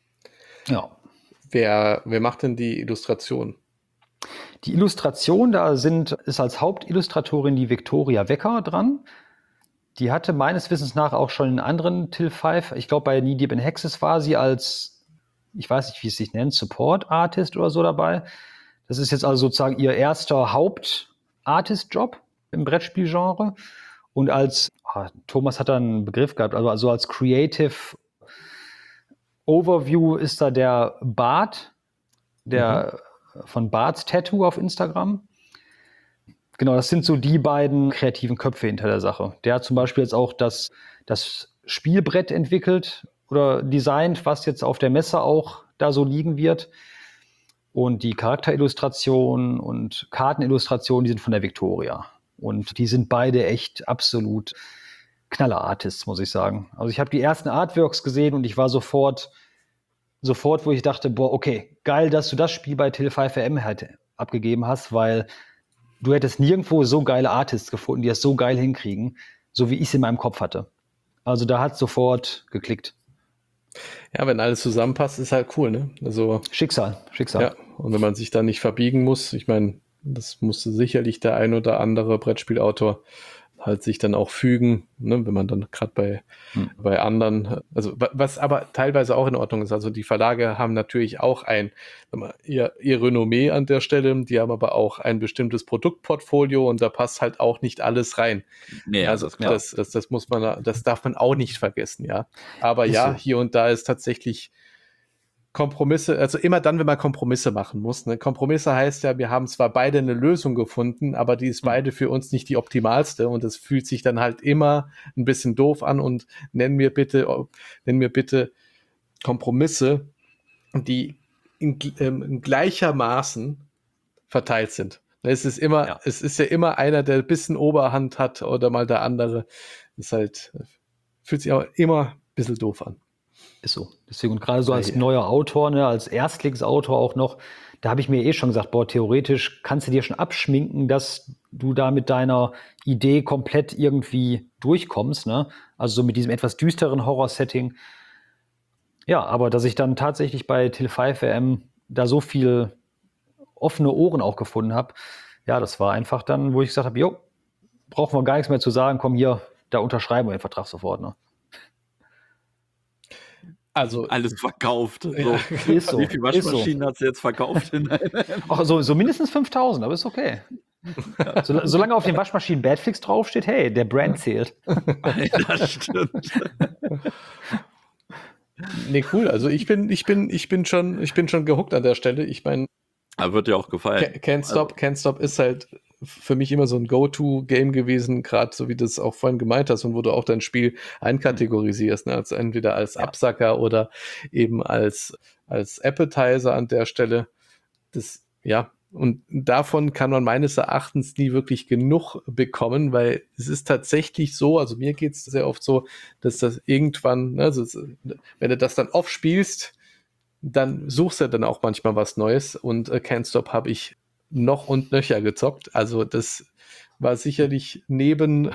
Ja. Wer, wer macht denn die Illustration? Die Illustration, da sind, ist als Hauptillustratorin die Victoria Wecker dran. Die hatte meines Wissens nach auch schon in anderen Till fünf, ich glaube bei Knee Deep in Hexes war sie als, ich weiß nicht, wie es sich nennt, Support Artist oder so dabei. Das ist jetzt also sozusagen ihr erster Haupt-Artist-Job im Brettspielgenre. Und als, oh, Thomas hat da einen Begriff gehabt, also, also als Creative Overview ist da der Bart, der mhm. von Bart's Tattoo auf Instagram. Genau, das sind so die beiden kreativen Köpfe hinter der Sache. Der hat zum Beispiel jetzt auch das, das Spielbrett entwickelt oder designt, was jetzt auf der Messe auch da so liegen wird. Und die Charakterillustrationen und Kartenillustrationen, die sind von der Victoria. Und die sind beide echt absolut Knaller-Artists, muss ich sagen. Also ich habe die ersten Artworks gesehen und ich war sofort, sofort, wo ich dachte, boah, okay, geil, dass du das Spiel bei Till fünf R M halt abgegeben hast, weil du hättest nirgendwo so geile Artists gefunden, die das so geil hinkriegen, so wie ich es in meinem Kopf hatte. Also da hat es sofort geklickt. Ja, wenn alles zusammenpasst, ist halt cool, ne? Also Schicksal, Schicksal. Ja, und wenn man sich da nicht verbiegen muss, ich meine, das musste sicherlich der ein oder andere Brettspielautor halt sich dann auch fügen, ne, wenn man dann gerade bei, hm. bei anderen, also was aber teilweise auch in Ordnung ist, also die Verlage haben natürlich auch ein, ihr, ihr Renommee an der Stelle, die haben aber auch ein bestimmtes Produktportfolio und da passt halt auch nicht alles rein. Nee, also das, das, das, das muss man, das darf man auch nicht vergessen, ja. Aber ist ja, so. Hier und da ist tatsächlich Kompromisse, also immer dann, wenn man Kompromisse machen muss. Ne? Kompromisse heißt ja, wir haben zwar beide eine Lösung gefunden, aber die ist beide für uns nicht die optimalste und es fühlt sich dann halt immer ein bisschen doof an und nennen wir bitte, nennen wir bitte Kompromisse, die in, ähm, in gleichermaßen verteilt sind. Es ist immer, ja. es ist ja immer einer, der ein bisschen Oberhand hat oder mal der andere. Das ist halt, fühlt sich aber immer ein bisschen doof an. Ist so. Deswegen, und gerade so als ja, neuer Autor, ne, als Erstlingsautor auch noch, da habe ich mir eh schon gesagt, boah, theoretisch kannst du dir schon abschminken, dass du da mit deiner Idee komplett irgendwie durchkommst, ne? Also so mit diesem etwas düsteren Horror-Setting. Ja, aber dass ich dann tatsächlich bei Till fünf R M da so viel offene Ohren auch gefunden habe, ja, das war einfach dann, wo ich gesagt habe, jo, brauchen wir gar nichts mehr zu sagen, komm hier, da unterschreiben wir den Vertrag sofort. Ne? Also alles verkauft. So. Ja, ist so, Wie viele Waschmaschinen so. hat sie jetzt verkauft? Ach, so, so mindestens fünftausend, aber ist okay. Ja. So, solange auf den Waschmaschinen Badflix draufsteht, hey, der Brand zählt. Das stimmt. Nee, cool. Also ich bin, ich bin, ich bin schon, ich bin schon gehuckt an der Stelle. Ich meine, aber wird dir auch gefallen. Can't Stop, also. Can't Stop ist halt für mich immer so ein Go-To-Game gewesen, gerade so wie du es auch vorhin gemeint hast und wo du auch dein Spiel einkategorisierst, ne, als entweder als ja. Absacker oder eben als, als Appetizer an der Stelle. Das, ja, und davon kann man meines Erachtens nie wirklich genug bekommen, weil es ist tatsächlich so, also mir geht es sehr oft so, dass das irgendwann, ne, also wenn du das dann oft spielst, dann suchst du dann auch manchmal was Neues und äh, Can't Stop habe ich noch und nöcher gezockt. Also das war sicherlich neben,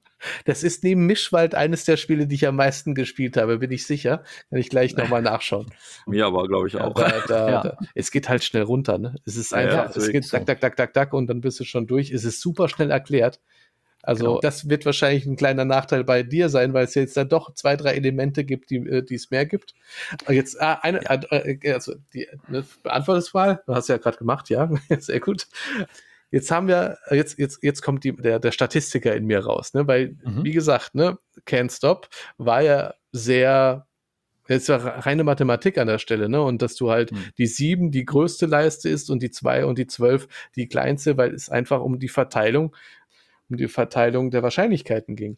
das ist neben Mischwald eines der Spiele, die ich am meisten gespielt habe, bin ich sicher. Kann ich gleich nochmal nachschauen. Mir aber, glaube ich, auch. Ja, da, da, ja. da, es geht halt schnell runter, ne? Es ist einfach, ja, es geht dack, dack, dack, dack, dack und dann bist du schon durch. Es ist super schnell erklärt. Also genau. Das wird wahrscheinlich ein kleiner Nachteil bei dir sein, weil es jetzt dann doch zwei, drei Elemente gibt, die, die es mehr gibt. Jetzt ah, eine, ja. äh, also die ne, Beantwortungswahl, du hast ja gerade gemacht, ja, sehr gut. Jetzt haben wir, jetzt, jetzt, jetzt kommt die, der, der Statistiker in mir raus, ne? Weil, mhm. wie gesagt, ne, Can't Stop war ja sehr, jetzt war reine Mathematik an der Stelle, ne? Und dass du halt mhm. die sieben die größte Leiste ist und die zwei und die zwölf die kleinste, weil es einfach um die Verteilung um die Verteilung der Wahrscheinlichkeiten ging.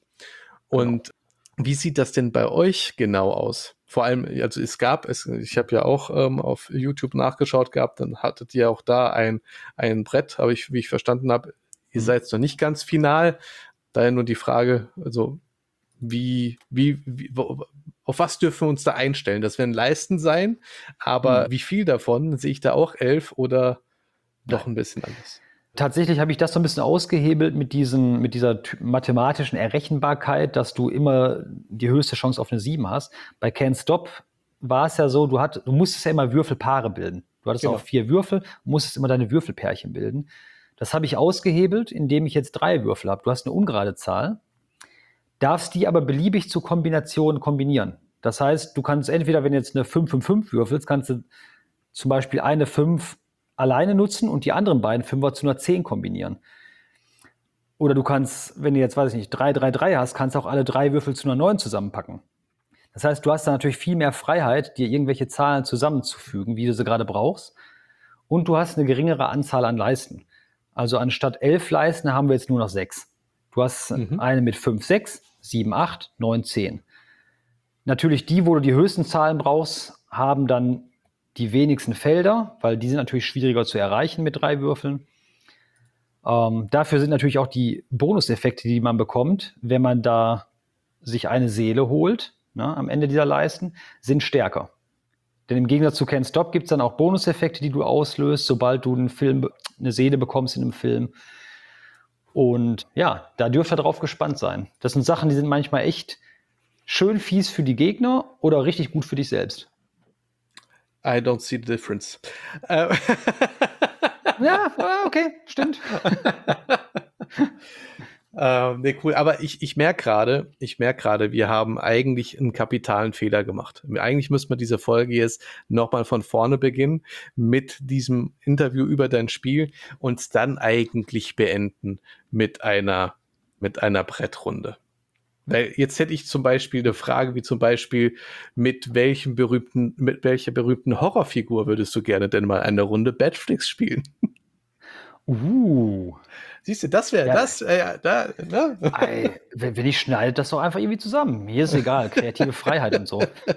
Und genau. Wie sieht das denn bei euch genau aus? Vor allem, also es gab, es, ich habe ja auch ähm, auf YouTube nachgeschaut gehabt, dann hattet ihr auch da ein, ein Brett, aber ich, wie ich verstanden habe, ihr mhm. seid noch nicht ganz final. Daher nur die Frage, also wie, wie, wie wo, auf was dürfen wir uns da einstellen? Das werden Leisten sein, aber mhm. wie viel davon? Sehe ich da auch elf oder doch ein bisschen anders? Tatsächlich habe ich das so ein bisschen ausgehebelt mit, diesen, mit dieser mathematischen Errechenbarkeit, dass du immer die höchste Chance auf eine sieben hast. Bei Can't Stop war es ja so, du, hat, du musstest ja immer Würfelpaare bilden. Du hattest genau. auch vier Würfel, musstest immer deine Würfelpärchen bilden. Das habe ich ausgehebelt, indem ich jetzt drei Würfel habe. Du hast eine ungerade Zahl, darfst die aber beliebig zu Kombinationen kombinieren. Das heißt, du kannst entweder, wenn du jetzt eine fünf fünf fünf würfelst, kannst du zum Beispiel eine fünf alleine nutzen und die anderen beiden Fünfer zu einer zehn kombinieren. Oder du kannst, wenn du jetzt, weiß ich nicht, drei drei drei hast, kannst du auch alle drei Würfel zu einer neun zusammenpacken. Das heißt, du hast da natürlich viel mehr Freiheit, dir irgendwelche Zahlen zusammenzufügen, wie du sie gerade brauchst. Und du hast eine geringere Anzahl an Leisten. Also anstatt elf Leisten haben wir jetzt nur noch sechs. Du hast mhm. eine mit fünf, sechs, sieben, acht, neun, zehn. Natürlich die, wo du die höchsten Zahlen brauchst, haben dann die wenigsten Felder, weil die sind natürlich schwieriger zu erreichen mit drei Würfeln. Ähm, dafür sind natürlich auch die Bonuseffekte, die man bekommt, wenn man da sich eine Seele holt, ne, am Ende dieser Leisten, sind stärker. Denn im Gegensatz zu Can't Stop gibt es dann auch Bonuseffekte, die du auslöst, sobald du einen Film, eine Seele bekommst in einem Film. Und ja, da dürft ihr drauf gespannt sein. Das sind Sachen, die sind manchmal echt schön fies für die Gegner oder richtig gut für dich selbst. I don't see the difference. Ja, okay, stimmt. ähm, nee, cool. Aber ich, ich merke gerade, ich merke gerade, wir haben eigentlich einen kapitalen Fehler gemacht. Eigentlich müsste man diese Folge jetzt nochmal von vorne beginnen mit diesem Interview über dein Spiel und dann eigentlich beenden mit einer, mit einer Brettrunde. Weil jetzt hätte ich zum Beispiel eine Frage, wie zum Beispiel, mit welchem berühmten, mit welcher berühmten Horrorfigur würdest du gerne denn mal eine Runde Badflix spielen? Uh. Siehst du, das wäre ja. das, äh, da, ne? Ey, wenn ich schneide das doch einfach irgendwie zusammen. Mir ist egal, kreative Freiheit und so.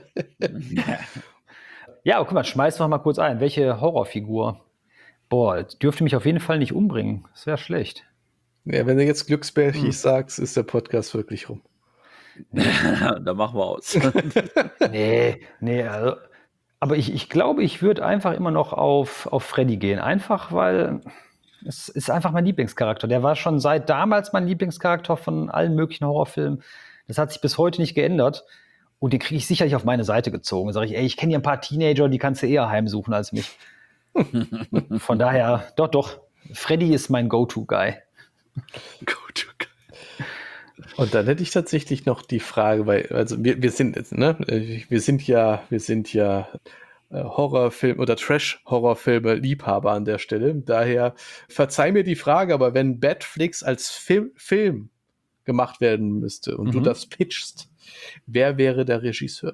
Ja, guck mal, schmeiß doch mal kurz ein. Welche Horrorfigur? Boah, dürfte mich auf jeden Fall nicht umbringen. Das wäre schlecht. Ja, wenn du jetzt Glücksbärchig hm. sagst, ist der Podcast wirklich rum. Da machen wir aus. nee, nee, also, aber ich, ich glaube, ich würde einfach immer noch auf, auf Freddy gehen. Einfach, weil es ist einfach mein Lieblingscharakter. Der war schon seit damals mein Lieblingscharakter von allen möglichen Horrorfilmen. Das hat sich bis heute nicht geändert. Und den kriege ich sicherlich auf meine Seite gezogen. Da sage ich, ey, ich kenne hier ein paar Teenager, die kannst du eher heimsuchen als mich. Von daher, doch, doch, Freddy ist mein Go-To-Guy. Go-To-Guy. Und dann hätte ich tatsächlich noch die Frage, weil, also wir, wir sind jetzt, ne, wir sind ja, wir sind ja Horrorfilm oder Trash-Horrorfilme Liebhaber an der Stelle. Daher verzeih mir die Frage, aber wenn Batflix als Film, Film gemacht werden müsste und mhm. du das pitchst, wer wäre der Regisseur?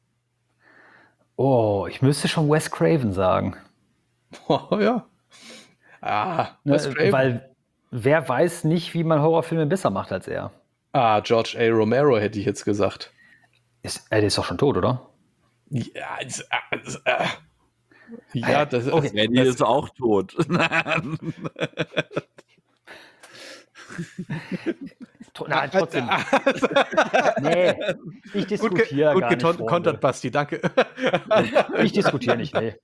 Oh, ich müsste schon Wes Craven sagen. Oh ja. Ah, Wes Craven. Weil wer weiß nicht, wie man Horrorfilme besser macht als er? Ah, George A. Romero hätte ich jetzt gesagt. Ist, er ist doch schon tot, oder? Ja, das, das, äh, ja, das, okay. das, das ist auch tot. Nein, trotzdem. Nee, ich diskutiere gut, gar gut nicht. Gut kontert, Basti, danke. Ich diskutiere nicht, nee.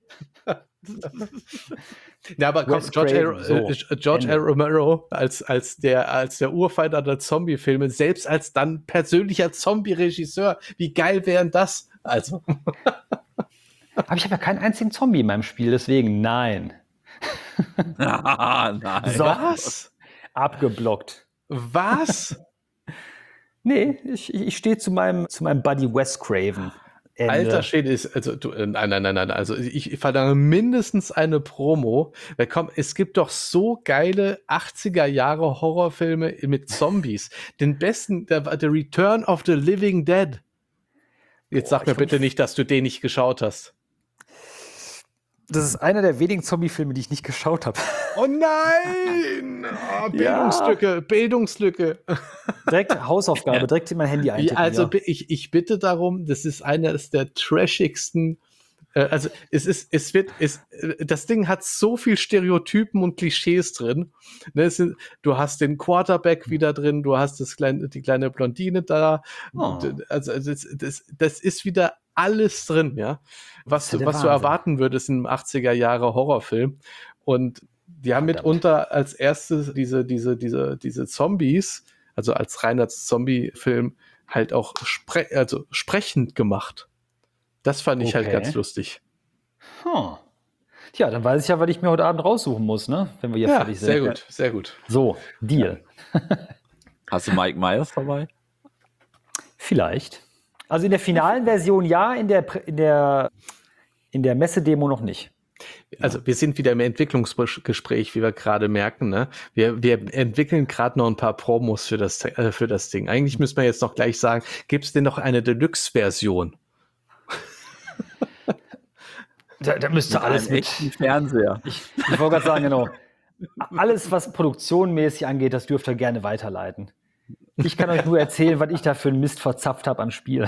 Ja, aber komm, George, Craven, A, so. George A. Romero als, als, der, als der Urvater der Zombie-Filme, selbst als dann persönlicher Zombie-Regisseur, wie geil wären das? Also. Aber ich habe ja keinen einzigen Zombie in meinem Spiel, deswegen nein. Ah, nein. So. Was? Abgeblockt. Was? Nee, ich, ich stehe zu meinem, zu meinem Buddy Wes Craven. Ende. Alter Schwede ist, also du, nein, nein, nein, nein, also ich, ich verlange mindestens eine Promo, weil komm, es gibt doch so geile achtziger Jahre Horrorfilme mit Zombies. Den besten, der, der Return of the Living Dead. Jetzt Boah, sag mir bitte nicht, dass du den nicht geschaut hast. Das ist einer der wenigen Zombie-Filme, die ich nicht geschaut habe. Oh nein! Oh, Bildungslücke, ja. Bildungslücke. Direkt Hausaufgabe, ja. Direkt in mein Handy eintippen. Ja, also ja. ich, ich bitte darum, das ist eines der trashigsten, äh, also es ist, es wird, es, das Ding hat so viel Stereotypen und Klischees drin. Ne, es sind, du hast den Quarterback wieder drin, du hast das kleine, die kleine Blondine da. Oh. Also das, das, das ist wieder alles drin, ja. Was, du, was du erwarten würdest in einem achtziger Jahre Horrorfilm. Und die haben Verdammt. mitunter als erstes diese, diese, diese, diese Zombies, also als reiner Zombie-Film, halt auch spre also sprechend gemacht. Das fand ich okay. halt ganz lustig. Huh. Tja, dann weiß ich ja, was ich mir heute Abend raussuchen muss, ne? Wenn wir hier ja, fertig sind. Sehr gut, sehr gut. So, Deal. Hast du Mike Myers dabei? Vielleicht. Also in der finalen Version ja, in der, in der, in der Messedemo noch nicht. Also wir sind wieder im Entwicklungsgespräch, wie wir gerade merken. Ne? Wir, wir entwickeln gerade noch ein paar Promos für das, äh, für das Ding. Eigentlich müssen wir jetzt noch gleich sagen, gibt es denn noch eine Deluxe-Version? Da, da müsste mit alles mit Fernseher. Ich, ich wollte gerade sagen, genau. Alles, was produktionmäßig angeht, das dürft ihr gerne weiterleiten. Ich kann euch nur erzählen, was ich da für einen Mist verzapft habe an Spiel.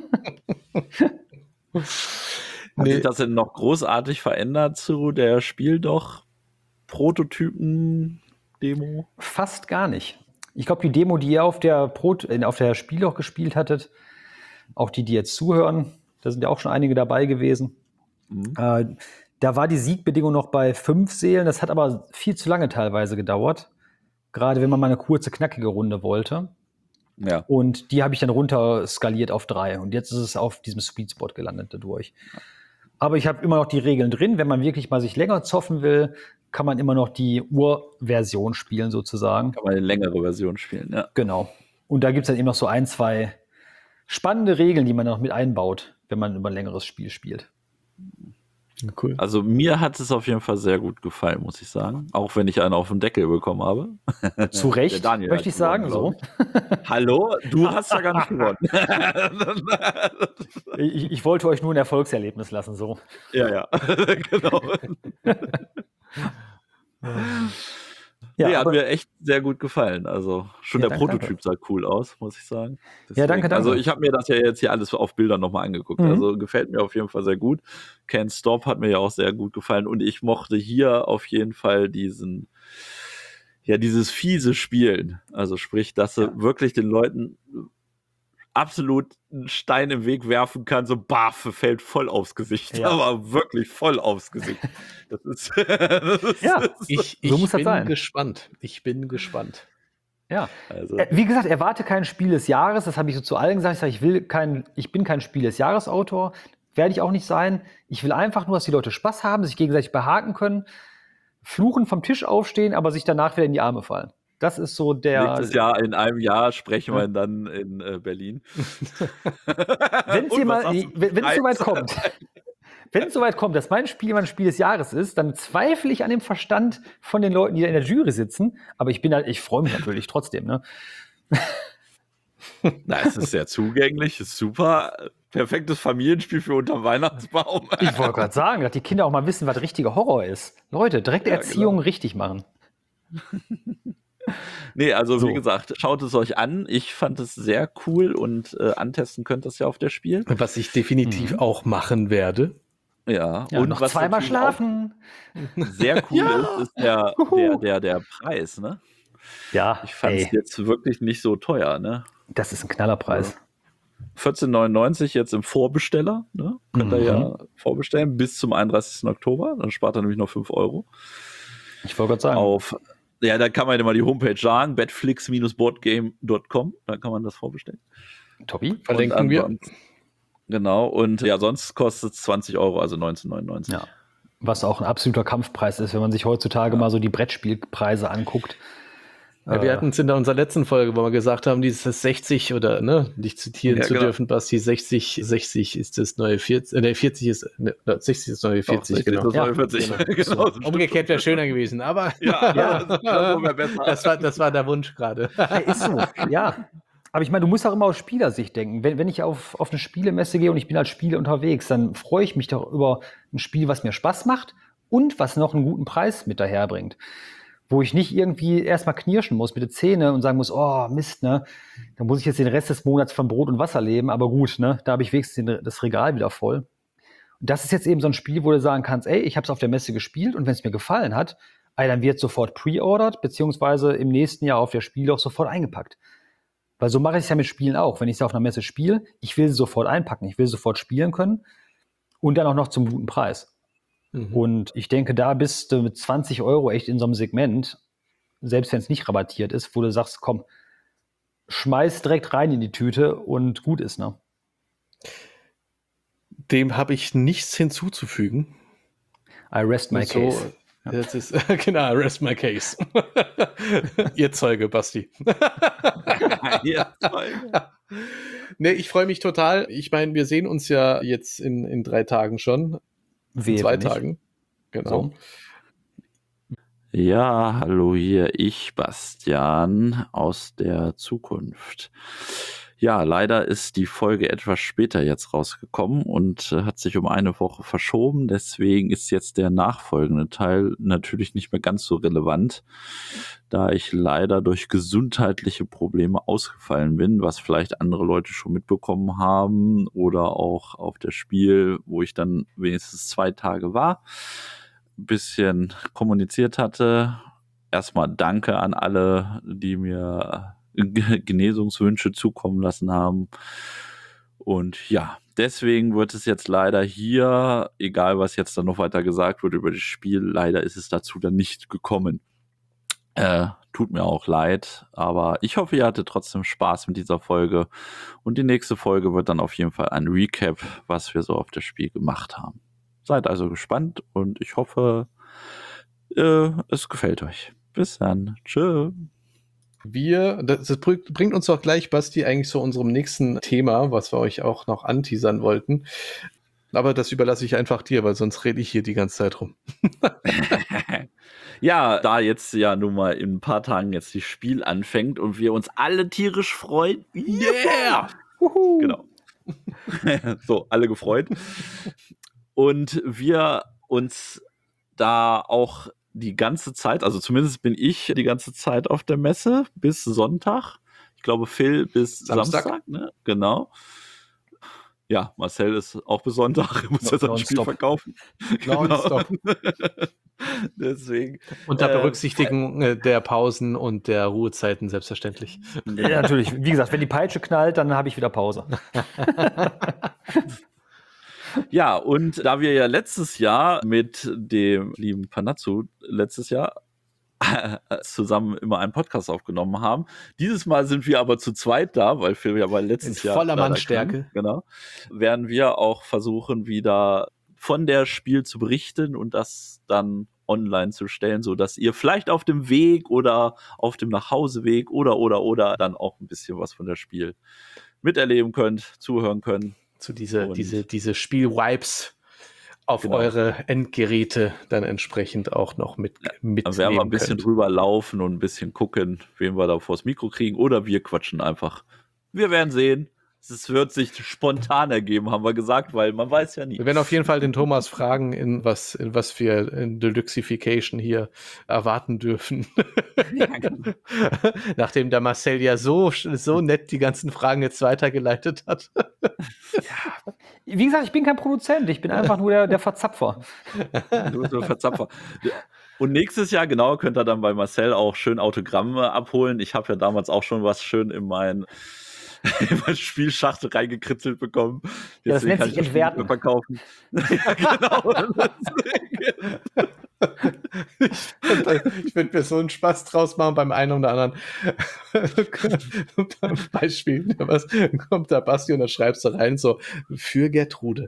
Hat sich das denn noch großartig verändert zu der Spiel doch Prototypen-Demo? Fast gar nicht. Ich glaube, die Demo, die ihr auf der, Pro auf der Spiel doch gespielt hattet, auch die, die jetzt zuhören, da sind ja auch schon einige dabei gewesen. Mhm. Äh, da war die Siegbedingung noch bei fünf Seelen. Das hat aber viel zu lange teilweise gedauert. Gerade wenn man mal eine kurze, knackige Runde wollte. Ja. Und die habe ich dann runter skaliert auf drei. Und jetzt ist es auf diesem Sweet Spot gelandet dadurch. Aber ich habe immer noch die Regeln drin. Wenn man wirklich mal sich länger zoffen will, kann man immer noch die Urversion spielen sozusagen. Kann man eine längere Version spielen, ja. Genau. Und da gibt es dann eben noch so ein, zwei spannende Regeln, die man noch mit einbaut, wenn man über ein längeres Spiel spielt. Cool. Also mir hat es auf jeden Fall sehr gut gefallen, muss ich sagen. Auch wenn ich einen auf den Deckel bekommen habe. Zu Recht, möchte ich sagen. So. Hallo, du hast ja gar nicht gewonnen. ich, ich wollte euch nur ein Erfolgserlebnis lassen, so. Ja, ja, genau. Ja, nee, hat mir echt sehr gut gefallen. Also schon ja, der danke, Prototyp danke. sah cool aus, muss ich sagen. Deswegen, ja, danke, danke. Also ich habe mir das ja jetzt hier alles auf Bildern nochmal angeguckt. Mhm. Also gefällt mir auf jeden Fall sehr gut. Can't Stop hat mir ja auch sehr gut gefallen. Und ich mochte hier auf jeden Fall diesen, ja, dieses fiese Spielen. Also sprich, dass ja. du wirklich den Leuten absolut einen Stein im Weg werfen kann, so baff, fällt voll aufs Gesicht. Ja. Aber wirklich voll aufs Gesicht. Das ist, das ist ja, ich, ich so muss bin das sein. gespannt. Ich bin gespannt. Ja, also. Wie gesagt, erwarte kein Spiel des Jahres. Das habe ich so zu allen gesagt. Ich sage, ich will kein, ich bin kein Spiel des Jahres Autor. Werde ich auch nicht sein. Ich will einfach nur, dass die Leute Spaß haben, sich gegenseitig behaken können, fluchen, vom Tisch aufstehen, aber sich danach wieder in die Arme fallen. Das ist so der. Nächstes Jahr, in einem Jahr sprechen wir dann in äh, Berlin. Wenn es soweit kommt, wenn es soweit kommt, dass mein Spiel mein Spiel des Jahres ist, dann zweifle ich an dem Verstand von den Leuten, die da in der Jury sitzen. Aber ich bin halt, ich freue mich natürlich trotzdem, ne? Na, es ist sehr zugänglich, ist super. Perfektes Familienspiel für unterm Weihnachtsbaum. Ich wollte gerade sagen, dass die Kinder auch mal wissen, was richtiger Horror ist. Leute, direkt Ja, Erziehung genau. richtig machen. Nee, also So. wie gesagt, schaut es euch an. Ich fand es sehr cool und äh, antesten könnt ihr es ja auf der Spiel. Was ich definitiv Mhm. auch machen werde. Ja, Ja, und noch was zweimal natürlich schlafen. auch sehr cool Ja. ist, ist der, Juhu. der, der, der Preis, ne? Ja, Ich fand es ey, jetzt wirklich nicht so teuer, ne? das ist ein Knallerpreis. vierzehn neunundneunzig jetzt im Vorbesteller, ne? Könnt ihr Mhm. ja vorbestellen bis zum einunddreißigsten Oktober. Dann spart ihr nämlich noch fünf Euro. Ich wollte gerade sagen. Auf, ja, da kann man ja mal die Homepage sagen, betflix boardgame punkt com, da kann man das vorbestellen. Tobi? Verlinken Und wir. ansonsten- Genau, und ja, sonst kostet es zwanzig Euro, also neunzehn neunundneunzig. Ja. Was auch ein absoluter Kampfpreis ist, wenn man sich heutzutage mal so die Brettspielpreise anguckt. Ja, wir hatten es in unserer letzten Folge, wo wir gesagt haben, dieses sechzig oder, ne, dich zitieren Ja, zu genau. dürfen, Basti, sechzig, sechzig ist das neue vierzig, äh, nee, vierzig ist, ne, sechzig ist das neue vierzig, sechzig, genau. das Ja, neue vierzig. genau. Genau, So. Umgekehrt wäre schöner gewesen, aber Ja, Ja. das, das wäre besser. das, war, das war der Wunsch gerade. Ja, ist so, ja. Aber ich meine, du musst auch immer aus Spielersicht denken. Wenn, wenn ich auf, auf eine Spielemesse gehe und ich bin als Spieler unterwegs, dann freue ich mich doch über ein Spiel, was mir Spaß macht und was noch einen guten Preis mit daherbringt. Wo ich nicht irgendwie erstmal knirschen muss mit den Zähnen und sagen muss, oh Mist, ne, da muss ich jetzt den Rest des Monats von Brot und Wasser leben, aber gut, ne, da habe ich wenigstens den, das Regal wieder voll. Und das ist jetzt eben so ein Spiel, wo du sagen kannst, ey, ich habe es auf der Messe gespielt und wenn es mir gefallen hat, ey, dann wird sofort pre-ordered, beziehungsweise im nächsten Jahr auf der Spiel auch sofort eingepackt. Weil so mache ich es ja mit Spielen auch. Wenn ich es auf einer Messe spiele, ich will sie sofort einpacken, ich will sofort spielen können und dann auch noch zum guten Preis. Mhm. Und ich denke, da bist du mit zwanzig Euro echt in so einem Segment, selbst wenn es nicht rabattiert ist, wo du sagst, komm, schmeiß direkt rein in die Tüte und gut ist, ne? Dem habe ich nichts hinzuzufügen. I rest my So, case. das ist, genau, rest my case. Ihr Zeuge, Basti. Ja, Nee, ich freue mich total. Ich meine, wir sehen uns ja jetzt in, in drei Tagen schon. In Wehe, zwei wenn nicht. Tagen. Genau. So. Ja, hallo hier, ich Bastian aus der Zukunft. Ja, leider ist die Folge etwas später jetzt rausgekommen und äh, hat sich um eine Woche verschoben. Deswegen ist jetzt der nachfolgende Teil natürlich nicht mehr ganz so relevant, da ich leider durch gesundheitliche Probleme ausgefallen bin, was vielleicht andere Leute schon mitbekommen haben oder auch auf der Spiel, wo ich dann wenigstens zwei Tage war, ein bisschen kommuniziert hatte. Erstmal danke an alle, die mir Genesungswünsche zukommen lassen haben. Und ja, deswegen wird es jetzt leider hier, egal was jetzt dann noch weiter gesagt wird über das Spiel, leider ist es dazu dann nicht gekommen. Äh, tut mir auch leid, aber ich hoffe, ihr hattet trotzdem Spaß mit dieser Folge. Und die nächste Folge wird dann auf jeden Fall ein Recap, was wir so auf das Spiel gemacht haben. Seid also gespannt und ich hoffe, äh, es gefällt euch. Bis dann. Tschö. Wir, das, das bringt uns doch gleich, Basti, eigentlich zu unserem nächsten Thema, was wir euch auch noch anteasern wollten. Aber das überlasse ich einfach dir, weil sonst rede ich hier die ganze Zeit rum. Ja, da jetzt ja nun mal in ein paar Tagen jetzt das Spiel anfängt und wir uns alle tierisch freuen. Yeah! Juhu. Genau. So, alle gefreut. Und wir uns da auch die ganze Zeit, also zumindest bin ich die ganze Zeit auf der Messe bis Sonntag. Ich glaube, Phil bis Samstag, Samstag. ne? Genau. Ja, Marcel ist auch bis Sonntag, muss jetzt ein Spiel Nonstop. verkaufen. Nonstop. Deswegen. Unter äh, Berücksichtigung äh, der Pausen und der Ruhezeiten selbstverständlich. Ja, natürlich. Wie gesagt, wenn die Peitsche knallt, dann habe ich wieder Pause. Ja, und da wir ja letztes Jahr mit dem lieben Panazzo letztes Jahr zusammen immer einen Podcast aufgenommen haben. Dieses Mal sind wir aber zu zweit da, weil Phil ja mal letztes In Jahr voller leider Mannstärke. krank, genau. Werden wir auch versuchen, wieder von der Spiel zu berichten und das dann online zu stellen, sodass ihr vielleicht auf dem Weg oder auf dem Nachhauseweg oder, oder, oder dann auch ein bisschen was von das Spiel miterleben könnt, zuhören könnt. Zu diese, diese, diese Spiel-Vibes auf genau. eure Endgeräte dann entsprechend auch noch mit ja, mitnehmen dann werden wir ein bisschen könnt. drüber laufen und ein bisschen gucken, wen wir da vors Mikro kriegen oder wir quatschen einfach. Wir werden sehen. Es wird sich spontan ergeben, haben wir gesagt, weil man weiß ja nie. Wir werden auf jeden Fall den Thomas fragen, in was, in was wir in Deluxification hier erwarten dürfen. Ja, genau. Nachdem der Marcel ja so, so nett die ganzen Fragen jetzt weitergeleitet hat. Ja. Wie gesagt, ich bin kein Produzent, ich bin einfach nur der, der Verzapfer. Du bist der Verzapfer. Und nächstes Jahr, genau, könnt ihr dann bei Marcel auch schön Autogramme abholen. Ich habe ja damals auch schon was schön in mein in meine Spielschachtel reingekritzelt bekommen. Ja, das nennt sich Entwerten. Verkaufen. Ja, genau. Ich, ich würde mir so einen Spaß draus machen beim einen oder anderen Beispiel. Was kommt da Basti und da schreibst du rein so, für Gertrude.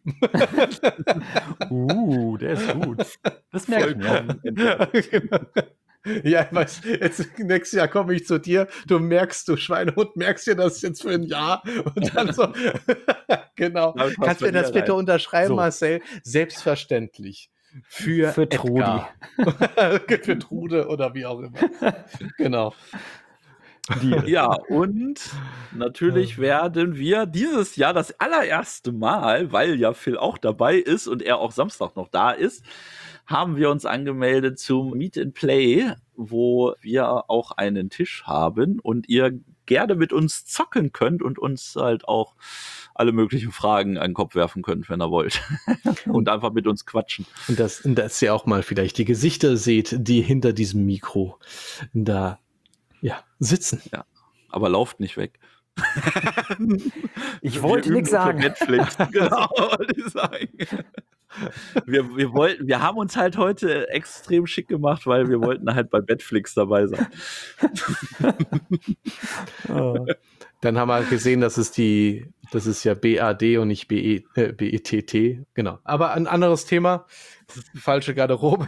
uh, der ist gut. Das merke ich mir. Genau. Ja, ich weiß, jetzt nächstes Jahr komme ich zu dir, du merkst, du Schweinehund, merkst dir das jetzt für ein Jahr und dann so, genau. Kannst du mir das bitte rein. unterschreiben, so. Marcel? Selbstverständlich. Für, für Trudi. Für Trude oder wie auch immer. Genau. Ja, und natürlich werden wir dieses Jahr das allererste Mal, weil ja Phil auch dabei ist und er auch Samstag noch da ist, haben wir uns angemeldet zum Meet and Play, wo wir auch einen Tisch haben und ihr gerne mit uns zocken könnt und uns halt auch alle möglichen Fragen an den Kopf werfen könnt, wenn ihr wollt. Und einfach mit uns quatschen. Und dass, dass ihr auch mal vielleicht die Gesichter seht, die hinter diesem Mikro da ja, sitzen. Ja, aber lauft nicht weg. Ich wollte nichts sagen. Netflix. Genau, wollte ich sagen. Wir, wir, wollten, wir haben uns halt heute extrem schick gemacht, weil wir wollten halt bei Netflix dabei sein. Oh. Dann haben wir gesehen, dass es die, das ist ja B A D und nicht B E, äh, B E T T. Genau. Aber ein anderes Thema. Das ist die falsche Garderobe.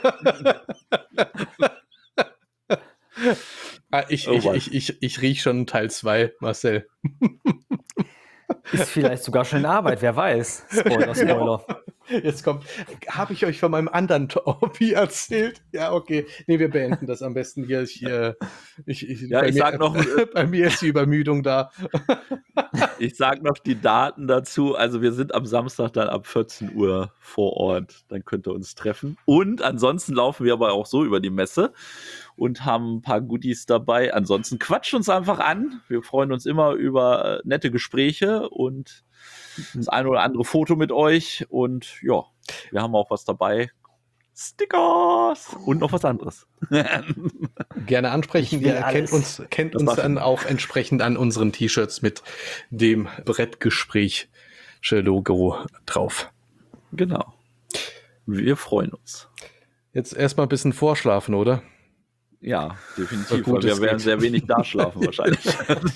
ah, ich, oh, ich, ich, ich, ich rieche schon Teil zwei, Marcel. Ist vielleicht sogar schon in Arbeit, wer weiß. Spoiler, Spoiler. Jetzt kommt, habe ich euch von meinem anderen Hobby erzählt? Ja, okay. Nee, wir beenden das am besten hier. Ich, äh, ich, ich, ja, ich mir, sag noch, bei mir ist die Übermüdung da. Ich sag noch die Daten dazu. Also wir sind am Samstag dann ab vierzehn Uhr vor Ort. Dann könnt ihr uns treffen. Und ansonsten laufen wir aber auch so über die Messe und haben ein paar Goodies dabei. Ansonsten quatscht uns einfach an. Wir freuen uns immer über nette Gespräche und das eine oder andere Foto mit euch. Und ja, wir haben auch was dabei. Stickers und noch was anderes. Gerne ansprechen. Ihr kennt uns, kennt uns dann auch entsprechend an unseren T-Shirts mit dem Brettgespräch-Logo drauf. Genau. Wir freuen uns. Jetzt erstmal ein bisschen vorschlafen, oder? Ja, definitiv, weil wir werden sehr wenig da schlafen wahrscheinlich.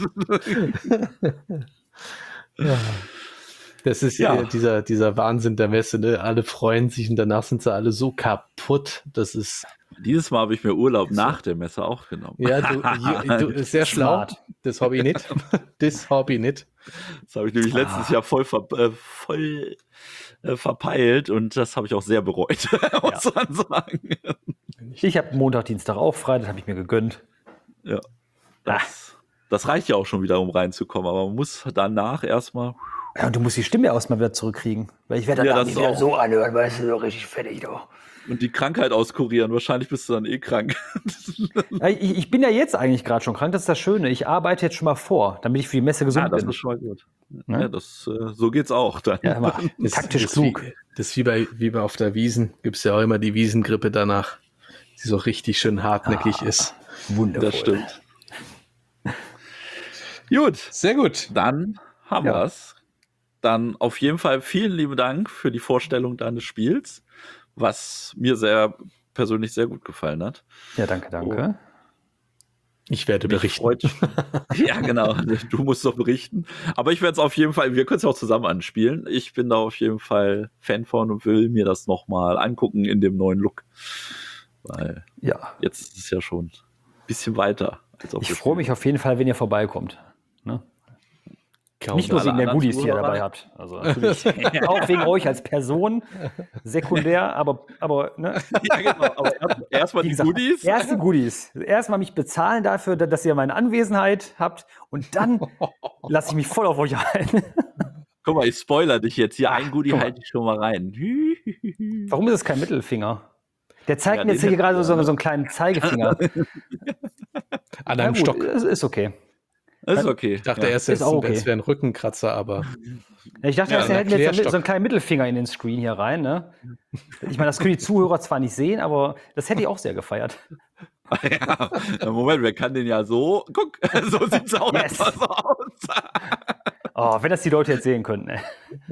Ja. Das ist ja dieser, dieser Wahnsinn der Messe, ne? Alle freuen sich und danach sind sie alle so kaputt. Das ist. Dieses Mal habe ich mir Urlaub nach der Messe auch genommen. Ja, du, du, du sehr schlau. Das Hobby nicht. Das Hobby nicht. Das habe ich nämlich ah. letztes Jahr voll, ver, äh, voll äh, verpeilt und das habe ich auch sehr bereut, muss ja. man sagen. Ich habe Montag, Dienstag auch frei, das habe ich mir gegönnt. Ja. Das, das reicht ja auch schon wieder, um reinzukommen, aber man muss danach erstmal. Ja, und du musst die Stimme erstmal wieder zurückkriegen. Weil ich werde dann ja, nicht wieder so anhören, weil es ist so richtig fertig doch. Und die Krankheit auskurieren. Wahrscheinlich bist du dann eh krank. Ja, ich, ich bin ja jetzt eigentlich gerade schon krank. Das ist das Schöne. Ich arbeite jetzt schon mal vor, damit ich für die Messe gesund ja, das bin. Ist schon mal gut. Ne? Ja, das, äh, so geht's auch. Dann. Ja, aber das, taktisch das klug. Wie, das ist wie bei, wie bei auf der Wiesn. Gibt es ja auch immer die Wiesengrippe danach, die so richtig schön hartnäckig ah, ist. Wundervoll. Das stimmt. Gut. Sehr gut. Dann haben ja. wir's. Dann auf jeden Fall vielen lieben Dank für die Vorstellung deines Spiels, was mir sehr persönlich sehr gut gefallen hat. Ja, danke, danke. Ich werde berichten. Freut, ja, genau. Du musst doch berichten. Aber ich werde es auf jeden Fall, wir können es ja auch zusammen anspielen. Ich bin da auf jeden Fall Fan von und will mir das nochmal angucken in dem neuen Look. Weil ja. Jetzt ist es ja schon ein bisschen weiter. Als ich freue mich auf jeden Fall, wenn ihr vorbeikommt. Ne? Nicht nur wegen der Goodies, die ihr dabei habt. Also natürlich auch wegen euch als Person, sekundär, aber, aber ne? Ja, genau. Aber erstmal erst die gesagt, Goodies. Erst die Goodies. Erstmal mich bezahlen dafür, dass ihr meine Anwesenheit habt und dann lasse ich mich voll auf euch ein. Guck mal, ich spoiler dich jetzt. Hier, Ach, ein Goodie halte ich schon mal rein. Warum ist es kein Mittelfinger? Der zeigt ja, mir jetzt hier gerade so, so einen kleinen Zeigefinger. An einem Stock. Ist, ist okay. Ist okay. Ich dachte ja. erst, es okay. wäre ein Rückenkratzer, aber. Ich dachte, ja, er hätte jetzt so einen kleinen Mittelfinger in den Screen hier rein. Ne? Ich meine, das können die Zuhörer zwar nicht sehen, aber das hätte ich auch sehr gefeiert. Ja, Moment, wer kann den ja so? Guck, so sieht es auch yes. etwas aus. Oh, wenn das die Leute jetzt sehen könnten. Ey.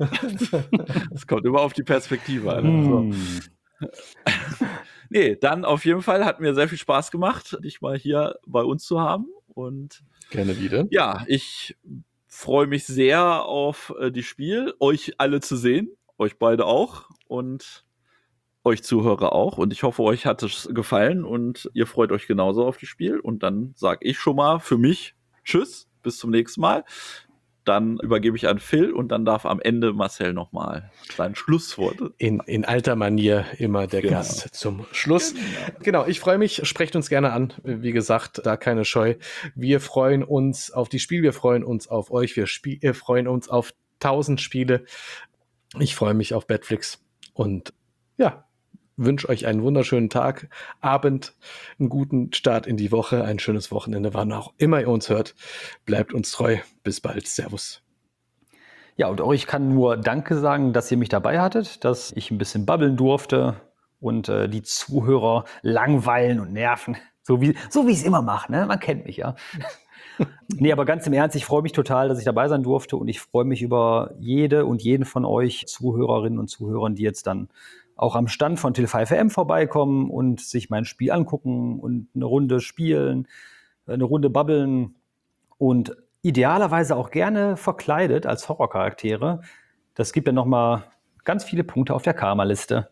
Das kommt immer auf die Perspektive an. Mm. So. Nee, dann auf jeden Fall hat mir sehr viel Spaß gemacht, dich mal hier bei uns zu haben. Und gerne wieder. Ja, ich freue mich sehr auf äh, die Spiel, euch alle zu sehen, euch beide auch und euch Zuhörer auch. Und ich hoffe, euch hat es gefallen und ihr freut euch genauso auf das Spiel. Und dann sage ich schon mal für mich Tschüss, bis zum nächsten Mal. Dann übergebe ich an Phil und dann darf am Ende Marcel nochmal sein Schlusswort. In, in alter Manier immer der genau. Gast zum Schluss. Genau. genau, ich freue mich, sprecht uns gerne an. Wie gesagt, da keine Scheu. Wir freuen uns auf die Spiele, wir freuen uns auf euch, wir, spiel, wir freuen uns auf tausend Spiele. Ich freue mich auf Betflix und ja, wünsche euch einen wunderschönen Tag, Abend, einen guten Start in die Woche, ein schönes Wochenende, wann auch immer ihr uns hört. Bleibt uns treu. Bis bald. Servus. Ja, und euch kann nur Danke sagen, dass ihr mich dabei hattet, dass ich ein bisschen babbeln durfte und äh, die Zuhörer langweilen und nerven. So wie, so wie ich es immer mache, ne? Man kennt mich, ja. Nee, aber ganz im Ernst, ich freue mich total, dass ich dabei sein durfte und ich freue mich über jede und jeden von euch Zuhörerinnen und Zuhörern, die jetzt dann auch am Stand von Till fünf M vorbeikommen und sich mein Spiel angucken und eine Runde spielen, eine Runde babbeln und idealerweise auch gerne verkleidet als Horrorcharaktere. Das gibt dann nochmal ganz viele Punkte auf der Karma-Liste.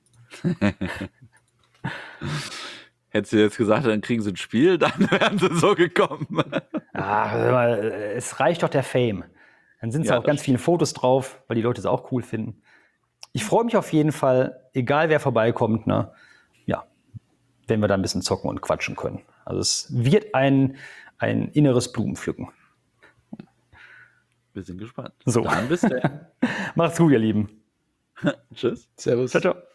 Hättest du jetzt gesagt, dann kriegen sie ein Spiel, dann wären sie so gekommen. Ach, es reicht doch der Fame. Dann sind es ja, auch ganz viele Fotos drauf, weil die Leute es auch cool finden. Ich freue mich auf jeden Fall, egal wer vorbeikommt, ne? Ja, wenn wir da ein bisschen zocken und quatschen können. Also es wird ein, ein inneres Blumenpflücken. Wir sind gespannt. So. Dann bis dann. Macht's gut, ihr Lieben. Tschüss. Servus. Ciao, ciao.